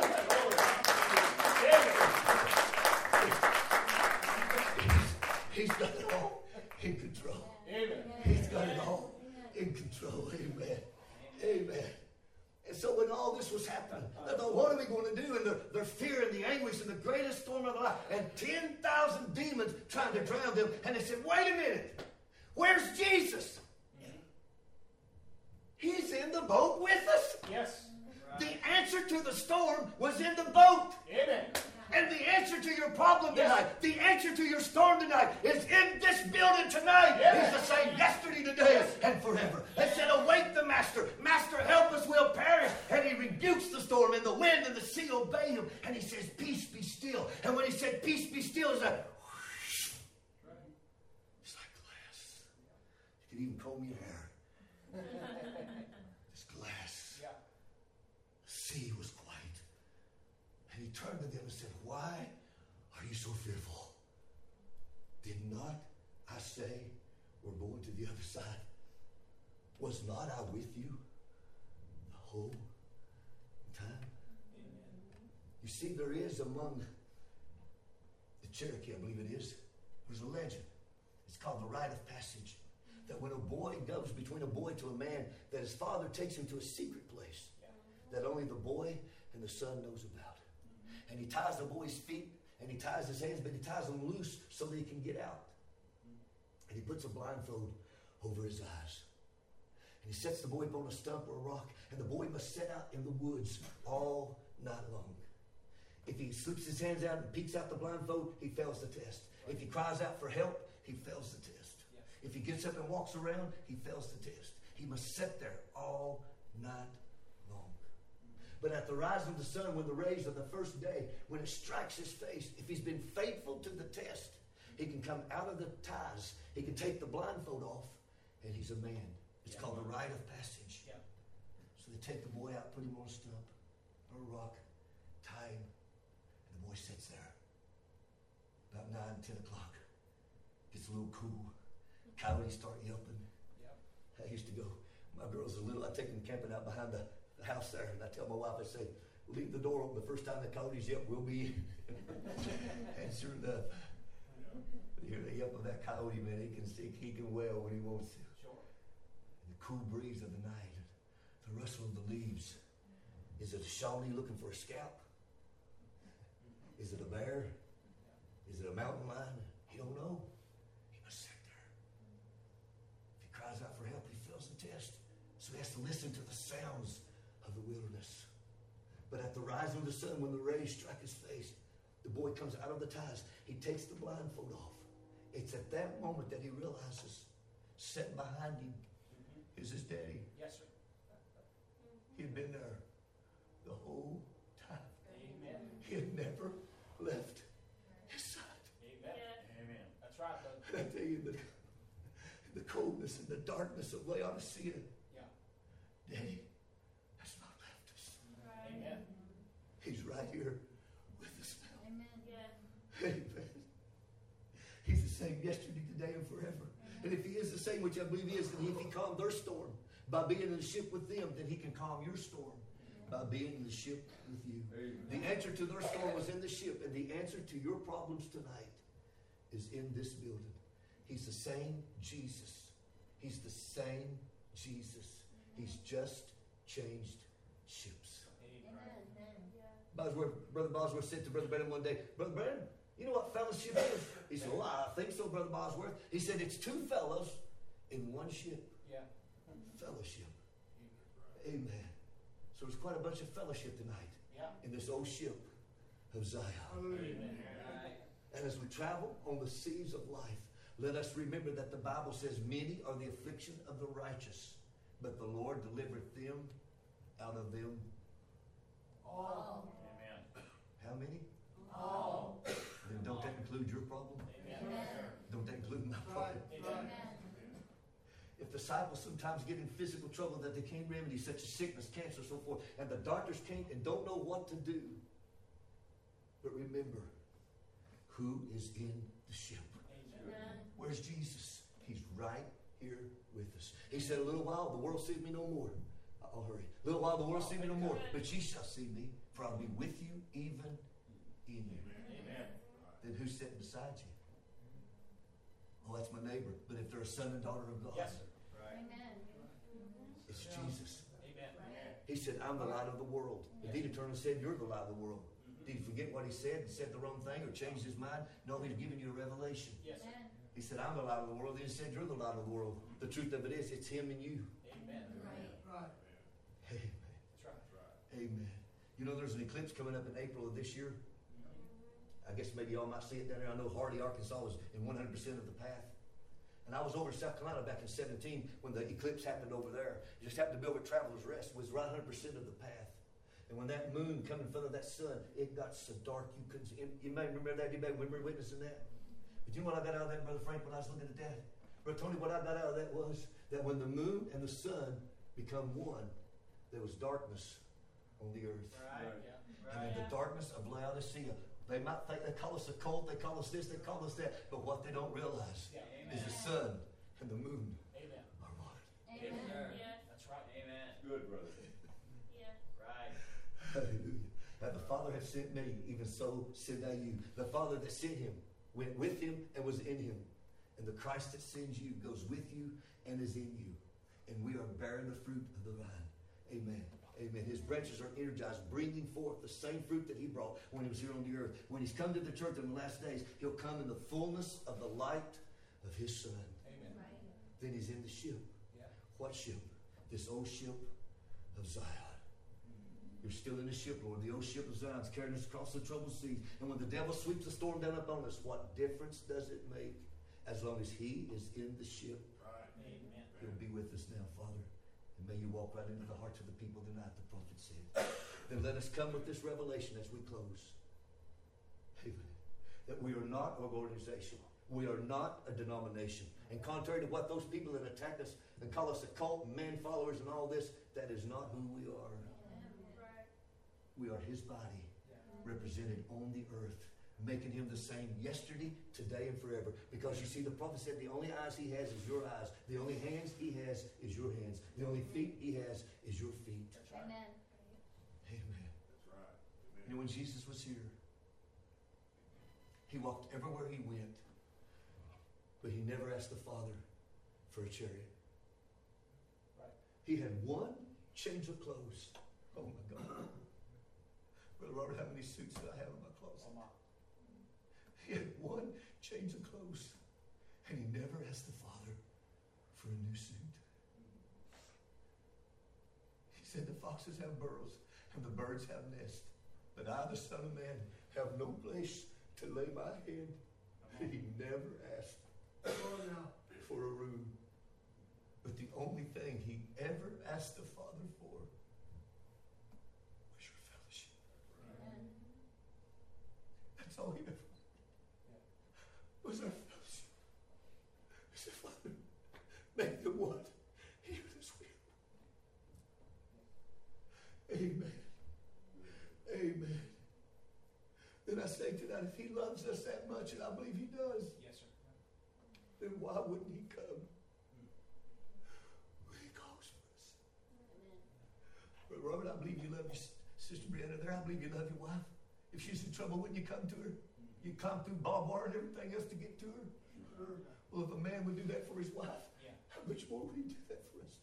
He's got it all in control.
Amen.
He's got it all in control. Amen. Amen. And so when all this was happening, I thought, what are we going to do? And their fear and the anguish and the greatest storm of their life. And 10,000 demons trying to drown them. And they said, wait a minute. Where's Jesus? He's in the boat with us.
Yes.
The answer to the storm was in the boat.
Amen.
And the answer to your problem tonight, the answer to your storm tonight is in this building tonight.
Yes.
He's the same yesterday, today, and forever. They said, await the Master. Master, help us, we'll perish. And he rebukes the storm, and the wind and the sea obey him. And he says, peace, be still. And when he said, peace, be still, it's like, whoosh. It's like glass. You could even comb your hair. It's glass.
Yeah.
The sea was quiet. And he turned to them and said, why are you so fearful? Did not I say we're going to the other side? Was not I with you the whole time.
Amen.
You see, there is among the Cherokee, I believe it is, there's a legend. It's called the rite of passage. That when a boy goes between a boy to a man, that his father takes him to a secret place that only the boy and the son knows about. And he ties the boy's feet and he ties his hands, but he ties them loose so that he can get out. And he puts a blindfold over his eyes. And he sets the boy up on a stump or a rock, and the boy must sit out in the woods all night long. If he slips his hands out and peeks out the blindfold, he fails the test. If he cries out for help, he fails the test. If he gets up and walks around, he fails the test. He must sit there all night long. But at the rise of the sun, when the rays of the first day, when it strikes his face, if he's been faithful to the test, he can come out of the ties. He can take the blindfold off, and he's a man. It's called the rite of passage.
Yeah.
So they take the boy out, put him on a stump or a rock, tie him, and the boy sits there. About 9, 10 o'clock. Gets a little cool. Coyotes start yelping.
Yep.
I used to go, my girls are little, I take them camping out behind the house there, and I tell my wife, I say, leave the door open. The first time the coyotes yelp, we'll be in. And sure enough, you hear the yelp of that coyote, man, he can wail when he wants to.
Sure.
And the cool breeze of the night, the rustle of the leaves. Is it a Shawnee looking for a scalp? Is it a bear? Is it a mountain lion? He don't know. He must sit there. If he cries out for help, he fails the test. So he has to listen to the sounds of the wilderness. But at the rising of the sun, when the rays strike his face, the boy comes out of the ties. He takes the blindfold off. It's at that moment that he realizes, sitting behind him is his daddy.
Yes, sir.
He had been there the whole time.
Amen.
He had never left his side.
Amen.
Amen.
That's right, brother.
And I tell you, the coldness and the darkness of Laodicea,
Yeah.
Daddy has not left us.
Amen.
He's right here with us now.
Amen. Yeah.
Amen. He's the same yesterday, today, and forever. And if he is the same, which I believe he is, then if he calmed their storm by being in the ship with them, then he can calm your storm by being in the ship with you.
Amen.
The answer to their storm was in the ship, and the answer to your problems tonight is in this building. He's the same Jesus. He's the same Jesus. He's just changed ships.
Amen.
Brother Bosworth said to Brother Brennan one day, Brother Brennan, you know what fellowship is? He said, well, I think so, Brother Bosworth. He said, it's two fellows in one ship.
Yeah.
Fellowship. Amen. So there's quite a bunch of fellowship tonight
Yeah.
in this old ship of Zion.
Amen.
And as we travel on the seas of life, let us remember that the Bible says, many are the affliction of the righteous, but the Lord delivered them out of them.
All.
Amen.
How many?
All.
Then don't that include your problem?
Amen.
Don't that include my problem?
Amen.
If disciples sometimes get in physical trouble that they can't remedy, such as sickness, cancer, so forth, and the doctors can't and don't know what to do, but remember, who is in the ship?
Amen.
Where's Jesus? He's right here with us. He said, a little while, the world sees me no more. I'll hurry. A little while, the world sees me no more, but ye shall see me, for I'll be with you, even in you.
Amen.
Then who's sitting beside you? Oh, that's my neighbor. But if they're a son and daughter of God,
Yes, sir.
Amen.
it's Jesus.
Amen.
He said, I'm the light of the world. And Peter turned and said, you're the light of the world. Did he forget what he said and said the wrong thing or changed his mind? No, he's giving you a revelation.
Yes, sir.
He said, I'm the light of the world. Then he said, you're the light of the world. The truth of it is, it's him and you.
Amen.
Right.
Amen.
That's right.
Amen. You know, there's an eclipse coming up in April of this year. I guess maybe y'all might see it down there. I know Hardy, Arkansas was in 100% of the path. And I was over in South Carolina back in 17 when the eclipse happened over there. It just happened to be over at Traveler's Rest. It was right 100% of the path. And when that moon come in front of that sun, it got so dark you couldn't see. You may remember that. You may remember witnessing that. But you know what I got out of that, Brother Frank, when I was looking at that? Brother Tony, what I got out of that was that when the moon and the sun become one, there was darkness on the earth.
Right. Yeah.
And in the darkness of Laodicea, they might think they call us a cult, they call us this, they call us that, but what they don't realize
Yeah.
is the sun and the moon
Amen.
are one.
Amen.
That's right. Amen.
Good, brother.
Hallelujah. That the Father hath sent me, even so send I you. The Father that sent him went with him and was in him. And the Christ that sends you goes with you and is in you. And we are bearing the fruit of the vine. Amen. Amen. His branches are energized, bringing forth the same fruit that he brought when he was here on the earth. When he's come to the church in the last days, he'll come in the fullness of the light of his Son.
Amen.
Right.
Then he's in the ship.
Yeah.
What ship? This old ship of Zion. You're still in the ship, Lord. The old ship of Zion is carrying us across the troubled seas. And when the devil sweeps the storm down upon us, what difference does it make? As long as he is in the ship,
Right.
Amen.
he'll be with us now, Father. And may you walk right into the hearts of the people tonight, the prophet said. Then let us come with this revelation as we close. Amen. That we are not an organization. We are not a denomination. And contrary to what those people that attack us and call us a cult, man followers and all this, that is not who we are. We are his body, represented on the earth, making him the same yesterday, today, and forever. Because you see, the prophet said the only eyes he has is your eyes. The only hands he has is your hands. The only feet he has is your feet.
That's right.
Amen.
Amen.
That's right.
You
Amen.
know, when Jesus was here, he walked everywhere he went, but he never asked the Father for a chariot.
Right.
He had one change of clothes. Oh my God. Brother Robert, how many suits did I have in my closet?
Oh, my.
He had one change of clothes, and he never asked the Father for a new suit. He said, the foxes have burrows, and the birds have nests, but I, the Son of Man, have no place to lay my head. He never asked
Come on now.
for a room. But the only thing he ever asked the Father for was your fellowship.
Amen.
That's all he ever was, our fellowship. He said, Father, make them one. Hear this will. Amen. Amen. Then I say tonight, if he loves us that much, and I believe he does,
Yes, sir.
then why wouldn't he come when he calls for us?
Amen.
But Robert, I believe you love your sister Brianna there. I believe you love your wife. If she's in trouble, wouldn't you come to her? You come through barbed wire and everything else to get to her. Well, if a man would do that for his wife,
Yeah.
how much more would he do that for us?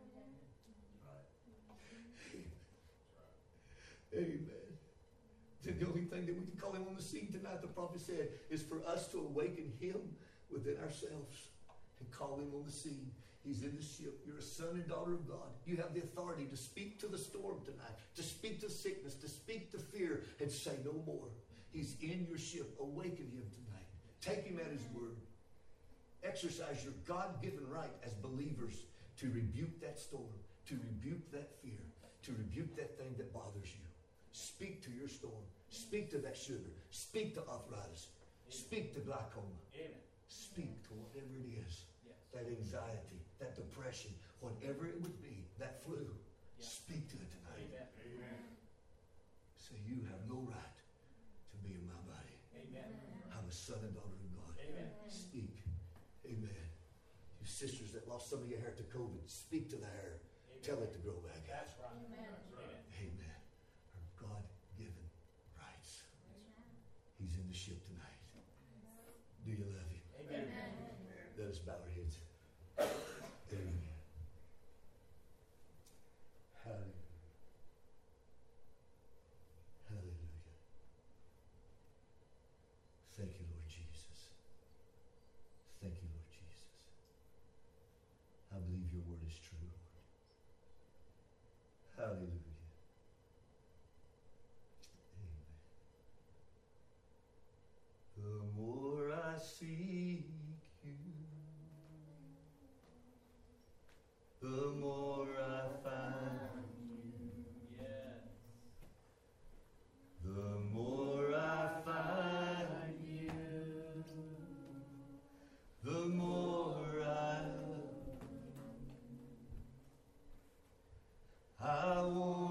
Amen. Then the only thing that we can call him on the scene tonight, the prophet said, is for us to awaken him within ourselves and call him on the scene. He's in the ship. You're a son and daughter of God. You have the authority to speak to the storm tonight, to speak to sickness, to speak to fear, and say no more. He's in your ship. Awaken him tonight. Take him at his word. Exercise your God-given right as believers to rebuke that storm, to rebuke that fear, to rebuke that thing that bothers you. Speak to your storm. Speak to that sugar. Speak to arthritis. Speak to glaucoma.
Amen.
Speak to whatever it is.
Yes.
That anxiety, that depression, whatever it would be, that flu.
Yeah.
Speak to it tonight.
Amen.
Amen.
Say, you have no right to be in my body.
Amen.
I'm a son and daughter of God.
Amen.
Speak. Amen. You sisters that lost some of your hair to COVID, speak to the hair.
Amen.
Tell it to grow back out.
That's right.
Amen.
That's right.
Amen. Our God-given rights. He's in the ship tonight. Do you love him?
Amen.
Let us bow our heads. Amen. Hallelujah. Hallelujah. Thank you, Lord Jesus. Thank you, Lord Jesus. I believe your word is true, Lord. Hallelujah. Amen. The more I seek you, the more I find you.
Yes.
The more I find you, the more I love you. I want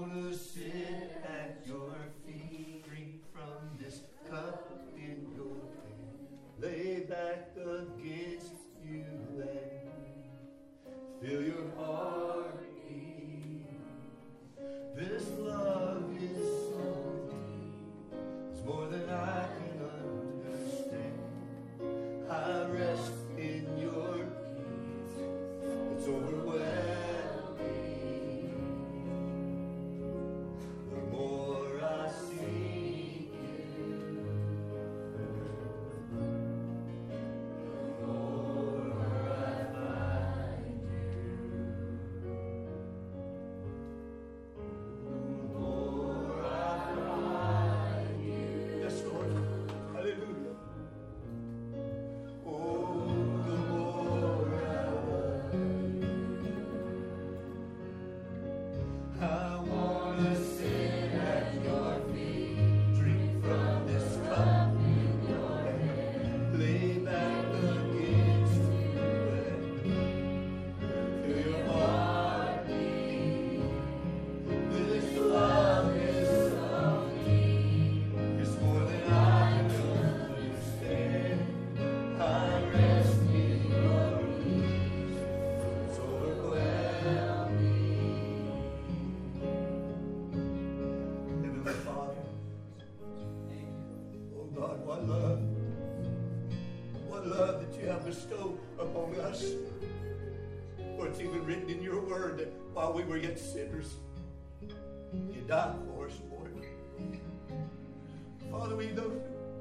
what love. What love that you have bestowed upon us. For it's even written in your word that while we were yet sinners, you died for us, Lord. Father, we know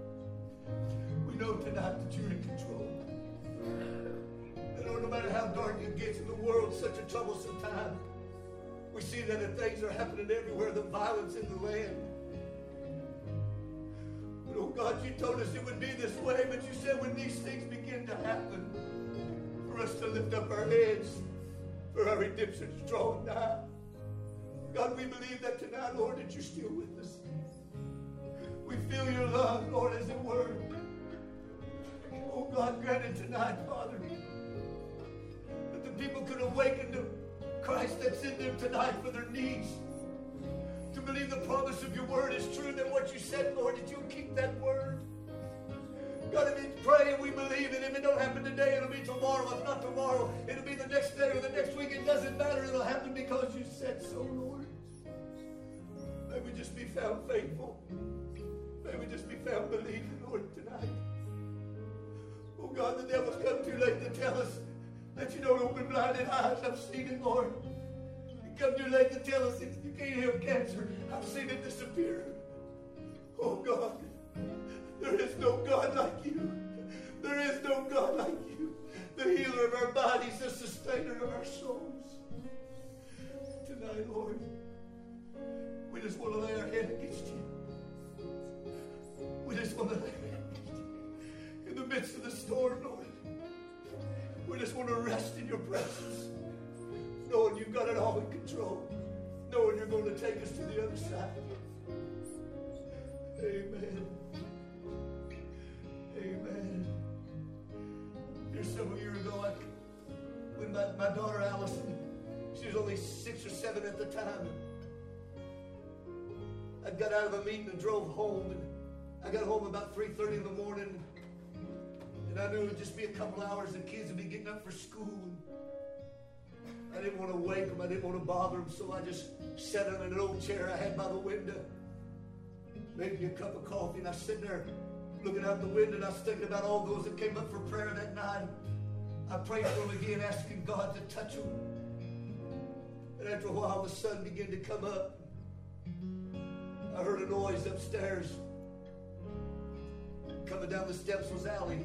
tonight that you're in control. And Lord, no matter how dark it gets in the world, such a troublesome time, we see that the things are happening everywhere, the violence in the land. But oh God, you told us it would be this way, but you said when these things begin to happen, for us to lift up our heads, for our redemption is drawing nigh. God, we believe that tonight, Lord, that you're still with us. We feel your love, Lord, as it were. Oh God, grant it tonight, Father, that the people could awaken to Christ that's in them tonight for their needs. To believe the promise of your word is true, that what you said, Lord, that you'll keep that word. God, if we pray and we believe it, if it don't happen today, it'll be tomorrow. If not tomorrow, it'll be the next day or the next week. It doesn't matter. It'll happen because you said so, Lord. May we just be found faithful. May we just be found believing, Lord, tonight. Oh God, the devil's come too late to tell us that you don't open blinded eyes. I've seen it, Lord. He come too late to tell us that you can't heal cancer. I've seen it disappear. Oh God, there is no God like you. There is no God like you. The healer of our bodies, the sustainer of our souls. Tonight, Lord, we just want to lay our head against you. We just want to lay our head against you. In the midst of the storm, Lord, we just want to rest in your presence, knowing you've got it all in control, knowing you're going to take us to the other side. Amen. Amen. Here several years ago, when my daughter Allison, she was only 6 or 7 at the time, I got out of a meeting and drove home, and I got home about 3:30 in the morning, and I knew it would just be a couple hours. The kids would be getting up for school, and I didn't want to wake them. I didn't want to bother them, so I just sat in an old chair I had by the window, made me a cup of coffee, and I sat there looking out the window, and I was thinking about all those that came up for prayer that night. I prayed for them again, asking God to touch them. And after a while, the sun began to come up. I heard a noise upstairs. Coming down the steps was Allie.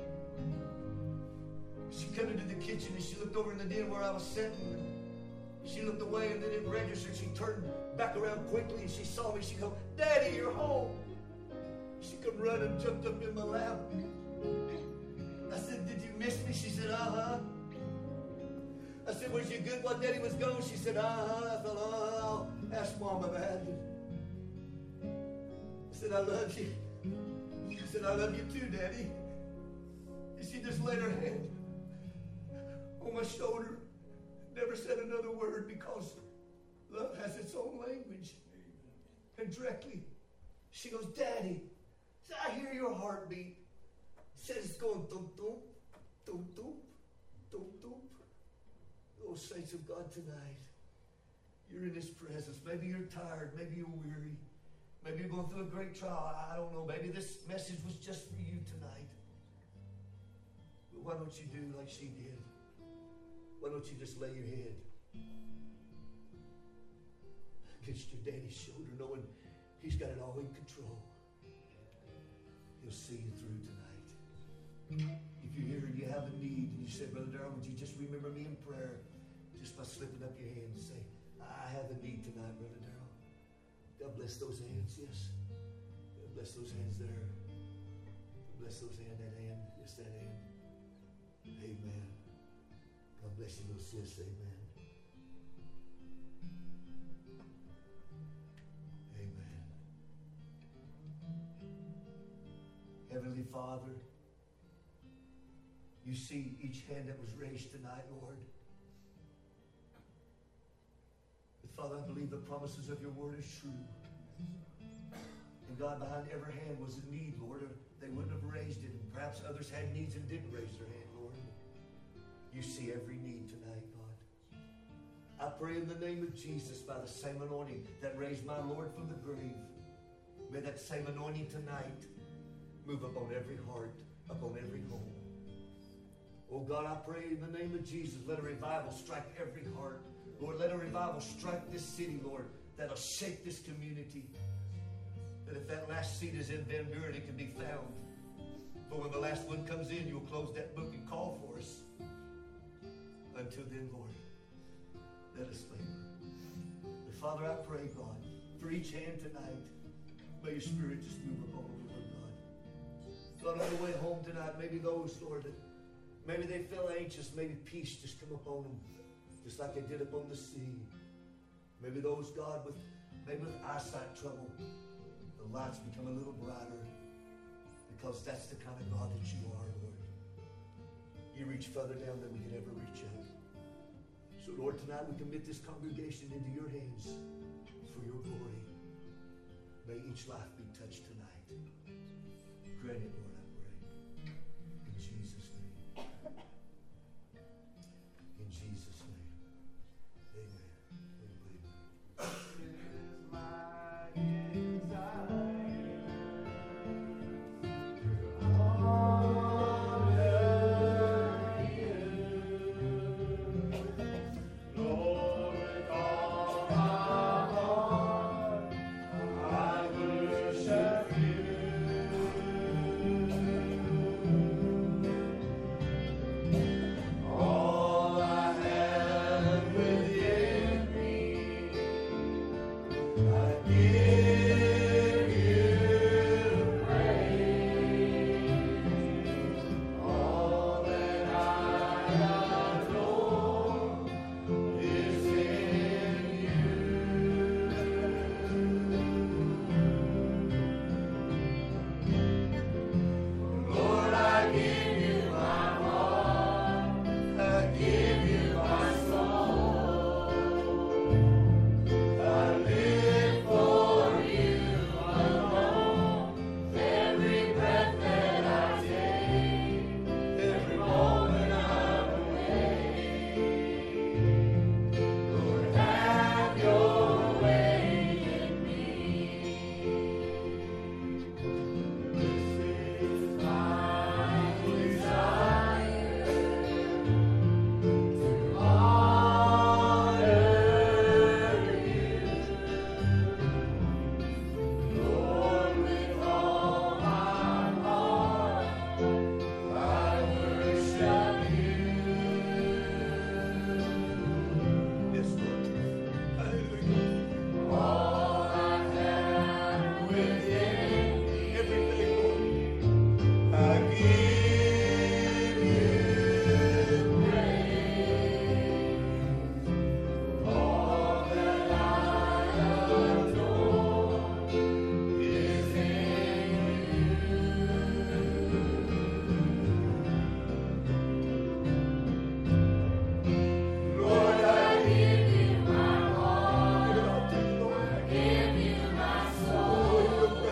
She came into the kitchen and she looked over in the den where I was sitting. She looked away and then it registered. She turned back around quickly and she saw me. She goes, "Daddy, you're home." She come running, jumped up in my lap. I said, "Did you miss me?" She said, "Uh-huh." I said, "Was you good while Daddy was gone?" She said, "Uh-huh." I thought, "Oh, I'll ask Mom about it." I said, "I love you." She said, "I love you too, Daddy." And she just laid her hand on my shoulder, never said another word, because love has its own language. And directly, she goes, "Daddy," I hear your heartbeat. Says it's going thump, thump, thump, thump, thump, thump. Oh, saints of God, tonight, you're in His presence. Maybe you're tired. Maybe you're weary. Maybe you're going through a great trial. I don't know. Maybe this message was just for you tonight. But why don't you do like she did? Why don't you just lay your head against your daddy's shoulder, knowing He's got it all in control. He'll see you through tonight. If you're here and you have a need and you say, "Brother Darrell, would you just remember me in prayer?" Just by slipping up your hand and say, "I have a need tonight, Brother Darrell." God bless those hands, yes. God bless those hands there. God bless those hands, that hand, yes, that hand. Amen. God bless you, little sis, amen. Heavenly Father, you see each hand that was raised tonight, Lord. But Father, I believe the promises of your word is true. And God, behind every hand was a need, Lord, or they wouldn't have raised it. And perhaps others had needs and didn't raise their hand, Lord. You see every need tonight, God. I pray in the name of Jesus, by the same anointing that raised my Lord from the grave, may that same anointing tonight, Move upon every heart, upon every home. Oh God, I pray in the name of Jesus, let a revival strike every heart. Lord, let a revival strike this city, Lord, that'll shake this community. That if that last seat is in Van Buren, it can be found. But when the last one comes in, you'll close that book and call for us. Until then, Lord, let us labor. But Father, I pray, God, for each hand tonight, may your Spirit just move upon them, Lord God. God, on the way home tonight, maybe those, Lord, that maybe they feel anxious, maybe peace just come upon them, just like they did upon the sea. Maybe those, God, with eyesight trouble, the lights become a little brighter, because that's the kind of God that you are, Lord. You reach further down than we could ever reach up. So, Lord, tonight we commit this congregation into your hands for your glory. May each life be touched tonight. Grant it, Lord, I pray. In Jesus' name. In Jesus' name. Amen. Amen.
Is my desire to honor you, Lord, with all my heart, I worship you. All I have within me, I give you praise. All that I adore is in you. Lord, I give you my heart, I give you my soul. I live for you alone. Every breath that I take, every moment I'm awake. Lord, have your way in me. This is my desire, to honor you, Lord, with all my heart, I worship you.
Yes, Lord. Hallelujah.
All I have within me,
Everything, Lord, I give you
praise. All that I adore is in you. Lord, I give you my heart,
it all to you, Lord.
give you my soul.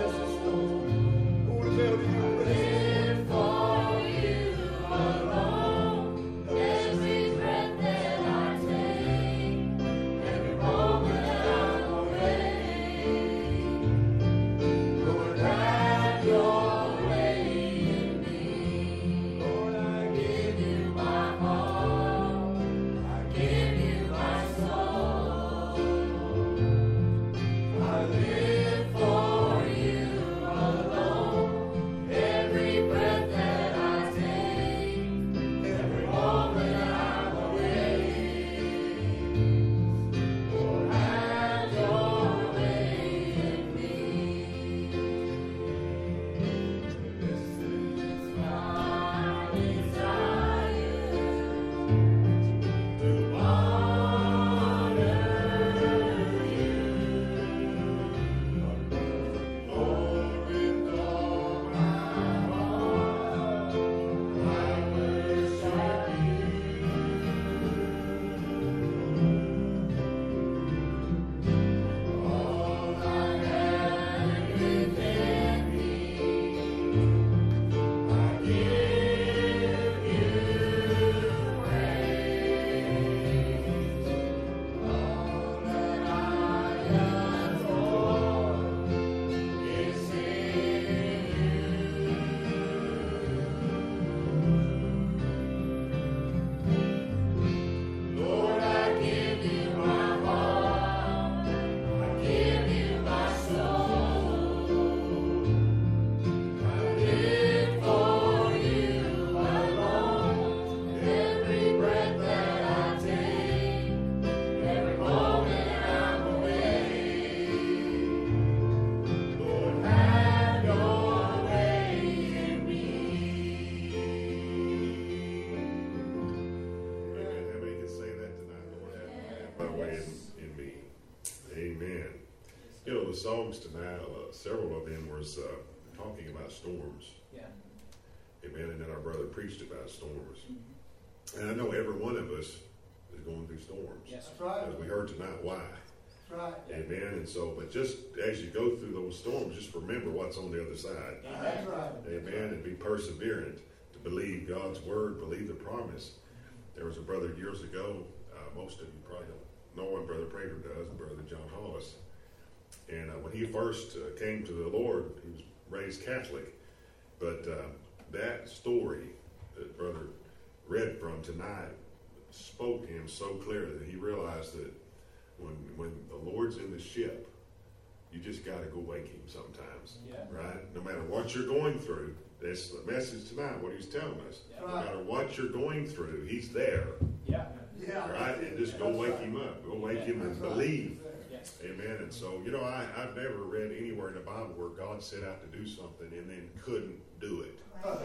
songs tonight, several of them was talking about storms.
Yeah.
Amen. And then our brother preached about storms.
Mm-hmm.
And I know every one of us is going through storms.
Yes.
That's right.
As we heard tonight, why?
That's right.
Amen. And so, but just as you go through those storms, just remember what's on the other side.
That's right.
Amen. And be perseverant to believe God's word, believe the promise. There was a brother years ago, most of you probably don't know him, Brother Prater does, and Brother John Hollis. And when he first came to the Lord, he was raised Catholic. But that story that Brother read from tonight spoke to him so clearly that he realized that when the Lord's in the ship, you just got to go wake him sometimes.
Yeah.
Right? No matter what you're going through, that's the message tonight, what he's telling us.
Yeah.
No matter what you're going through, he's there.
Yeah.
Yeah.
Right? And just go wake him up. Go wake him and believe.
Yes.
Amen. And so, I've never read anywhere in the Bible where God set out to do something and then couldn't do it.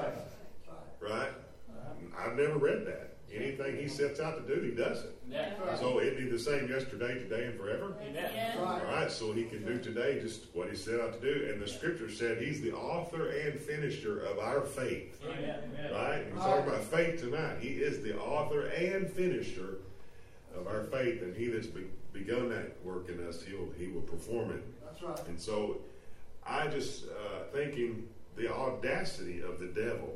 Right? I've never read that. Anything he sets out to do, he does it.
Yeah.
So it'd be the same yesterday, today, and forever.
Amen.
All right, so he can do today just what he set out to do. And the scripture said he's the author and finisher of our faith.
Amen.
Right? And we're talking about faith tonight. He is the author and finisher of our faith. And he that's begun that work in us, he will perform it.
That's right.
And so I just thinking the audacity of the devil.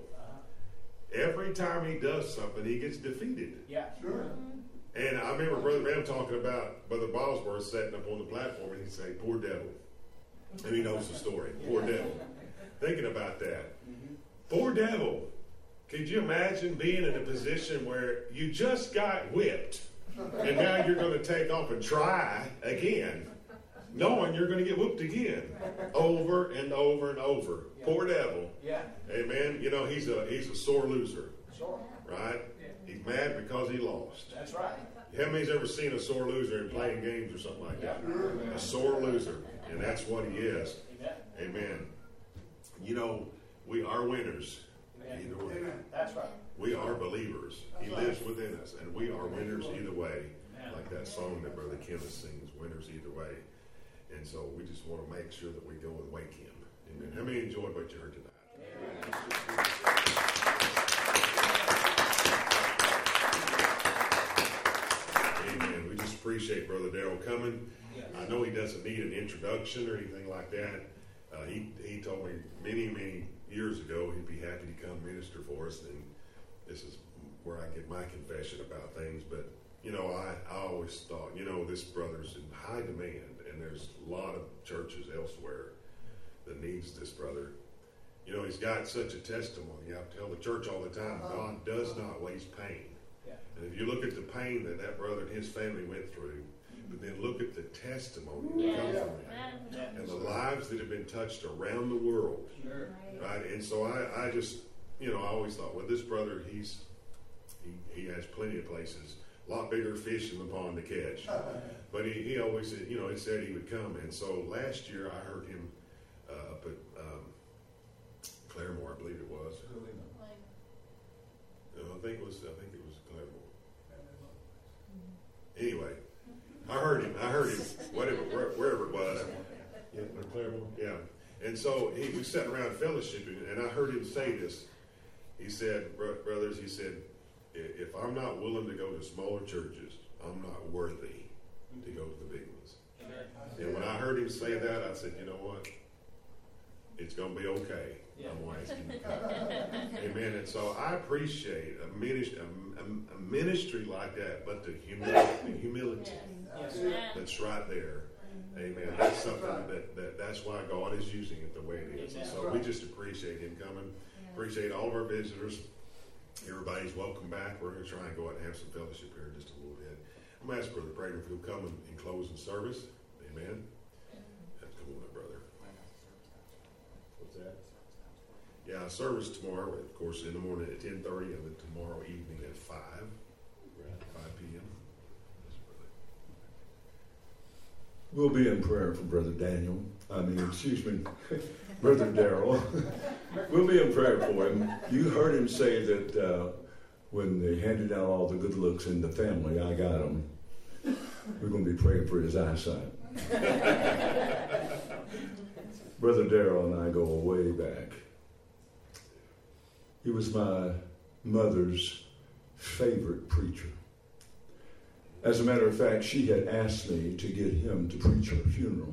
Every time he does something, he gets defeated.
Yeah.
Sure.
And I remember Brother Ram talking about Brother Bosworth sitting up on the platform and he'd say, poor devil. And he knows the story. Poor devil. Thinking about that. Poor devil. Could you imagine being in a position where you just got whipped and now you're going to take off and try again, knowing you're going to get whooped again over and over and over. Poor devil.
Yeah.
Amen. He's a sore loser.
Sure.
Right? He's mad because he lost.
That's right.
How many's ever seen a sore loser in playing games or something like that? A sore loser. And that's what he is.
Amen.
Amen. We are winners.
Amen.
Either way.
Amen.
That's right.
We are believers. He lives within us. And we are winners either way. Like that song that Brother Kenneth sings, winners either way. And so we just want to make sure that we go and wake him. Amen. How many enjoyed what you heard tonight? Amen. We just appreciate Brother Darrell coming. I know he doesn't need an introduction or anything like that. He told me many years ago he'd be happy to come minister for us, and this is where I get my confession about things. But I always thought, this brother's in high demand, and there's a lot of churches elsewhere that needs this brother. He's got such a testimony. I tell the church all the time, God does not waste pain.
Yeah.
And if you look at the pain that brother and his family went through, but then look at the testimony that comes from that, and the lives that have been touched around the world.
Sure.
Right? And so I just, I always thought, well, this brother, he has plenty of places, a lot bigger fish in the pond to catch. But he always said, it said he would come. And so last year I heard him up at Claremore, I believe it was. No, I think it was Claremore. Anyway, I heard him, wherever it was. Yeah, Claremore. Yeah. And so we sat around fellowshipping, and I heard him say this. He said, brothers, he said, if I'm not willing to go to smaller churches, I'm not worthy to go to the big ones. And when I heard him say that, I said, you know what? It's going to be okay. I'm going to ask him to come. Amen. And so I appreciate a ministry like that, but the humility that's right there. Amen. That's something that's why God is using it the way it is. And so we just appreciate him coming. Appreciate all of our visitors. Everybody's welcome back. We're going to try and go out and have some fellowship here in just a little bit. I'm going to ask Brother Prater if he'll come and close the service. Amen. Come on up, brother. What's that? Yeah, service tomorrow, of course, in the morning at 10:30 and then tomorrow evening at 5 p.m. Yes, brother.
We'll be in prayer for Brother Daniel. Brother Darrell. We'll be in prayer for him. You heard him say that when they handed out all the good looks in the family, I got them. We're going to be praying for his eyesight. Brother Darrell and I go way back. He was my mother's favorite preacher. As a matter of fact, she had asked me to get him to preach her funeral.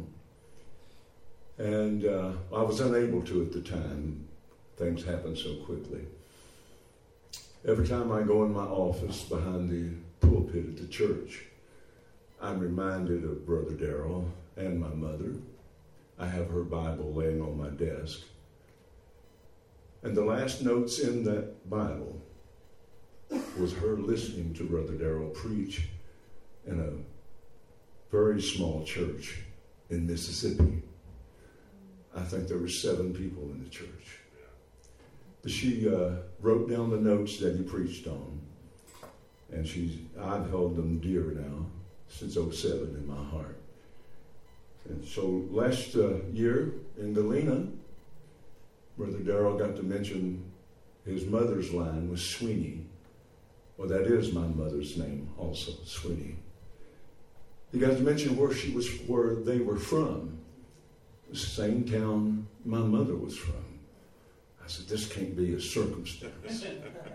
And I was unable to at the time. Things happened so quickly. Every time I go in my office behind the pulpit at the church, I'm reminded of Brother Darrell and my mother. I have her Bible laying on my desk. And the last notes in that Bible was her listening to Brother Darrell preach in a very small church in Mississippi. I think there were 7 people in the church. But she wrote down the notes that he preached on. And I've held them dear now since 07 in my heart. And so last year in Galena, Brother Darrell got to mention his mother's line was Sweeney. Well, that is my mother's name also, Sweeney. He got to mention where they were from. The same town my mother was from. I said, this can't be a circumstance.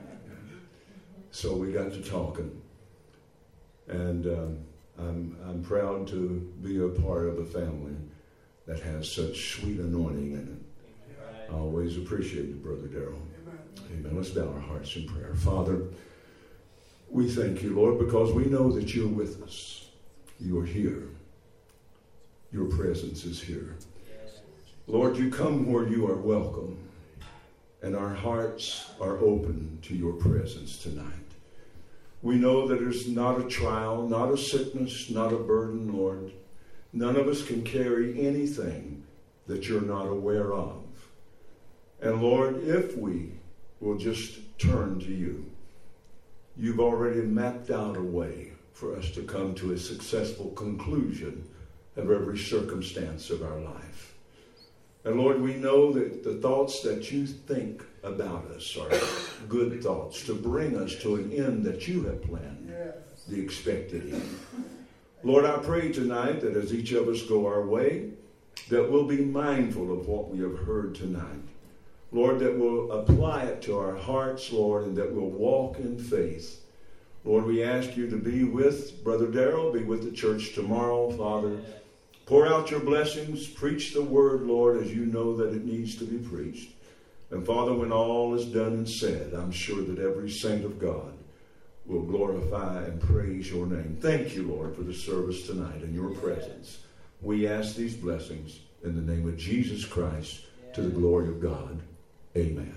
So we got to talking. And I'm proud to be a part of a family that has such sweet anointing in it. I always appreciate you, Brother Darrell. Amen. Let's bow our hearts in prayer. Father, we thank you, Lord, because we know that you're with us. You are here. Your presence is here. Lord, you come where you are welcome, and our hearts are open to your presence tonight. We know that there's not a trial, not a sickness, not a burden, Lord. None of us can carry anything that you're not aware of. And Lord, if we will just turn to you, you've already mapped out a way for us to come to a successful conclusion of every circumstance of our life. And Lord, we know that the thoughts that you think about us are good thoughts to bring us to an end that you have planned, the expected end. Lord, I pray tonight that as each of us go our way, that we'll be mindful of what we have heard tonight. Lord, that we'll apply it to our hearts, Lord, and that we'll walk in faith. Lord, we ask you to be with Brother Darrell, be with the church tomorrow, Father. Pour out your blessings, preach the word, Lord, as you know that it needs to be preached. And Father, when all is done and said, I'm sure that every saint of God will glorify and praise your name. Thank you, Lord, for the service tonight and your presence. We ask these blessings in the name of Jesus Christ to the glory of God. Amen.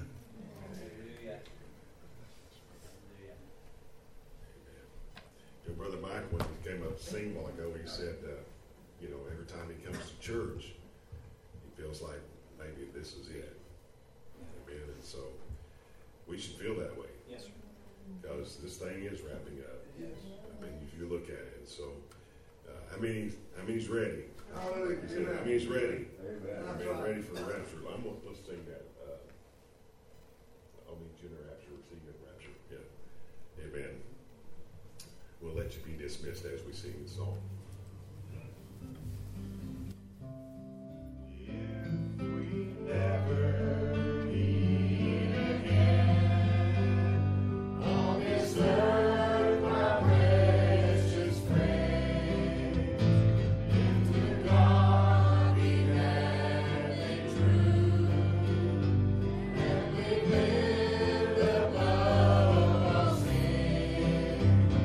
Your brother Mike, when he came up to sing a while ago, he said, every time he comes to church, he feels like maybe this is it. Amen. And so we should feel that way. Yes. Because this thing is wrapping up. Yes. I mean, if you look at it. So, he's ready.
Hallelujah.
He's ready.
Amen.
Ready for the rapture. Let's sing that. I'll meet you in the rapture. Receive you in the rapture. Yeah. Amen. We'll let you be dismissed as we sing the song.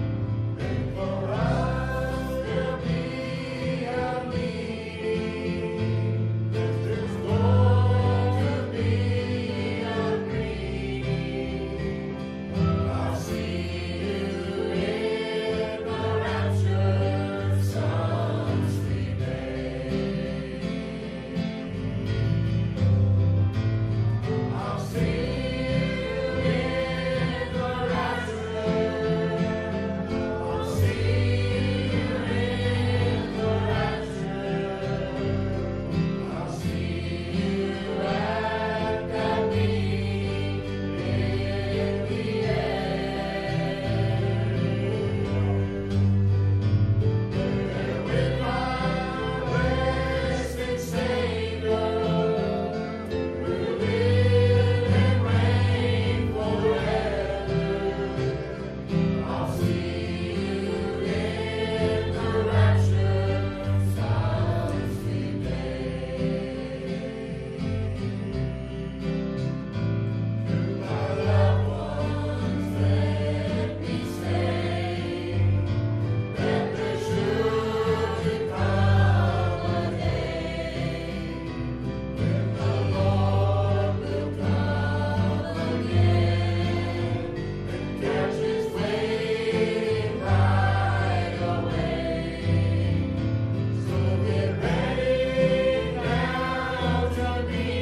For us there'll be a meeting. me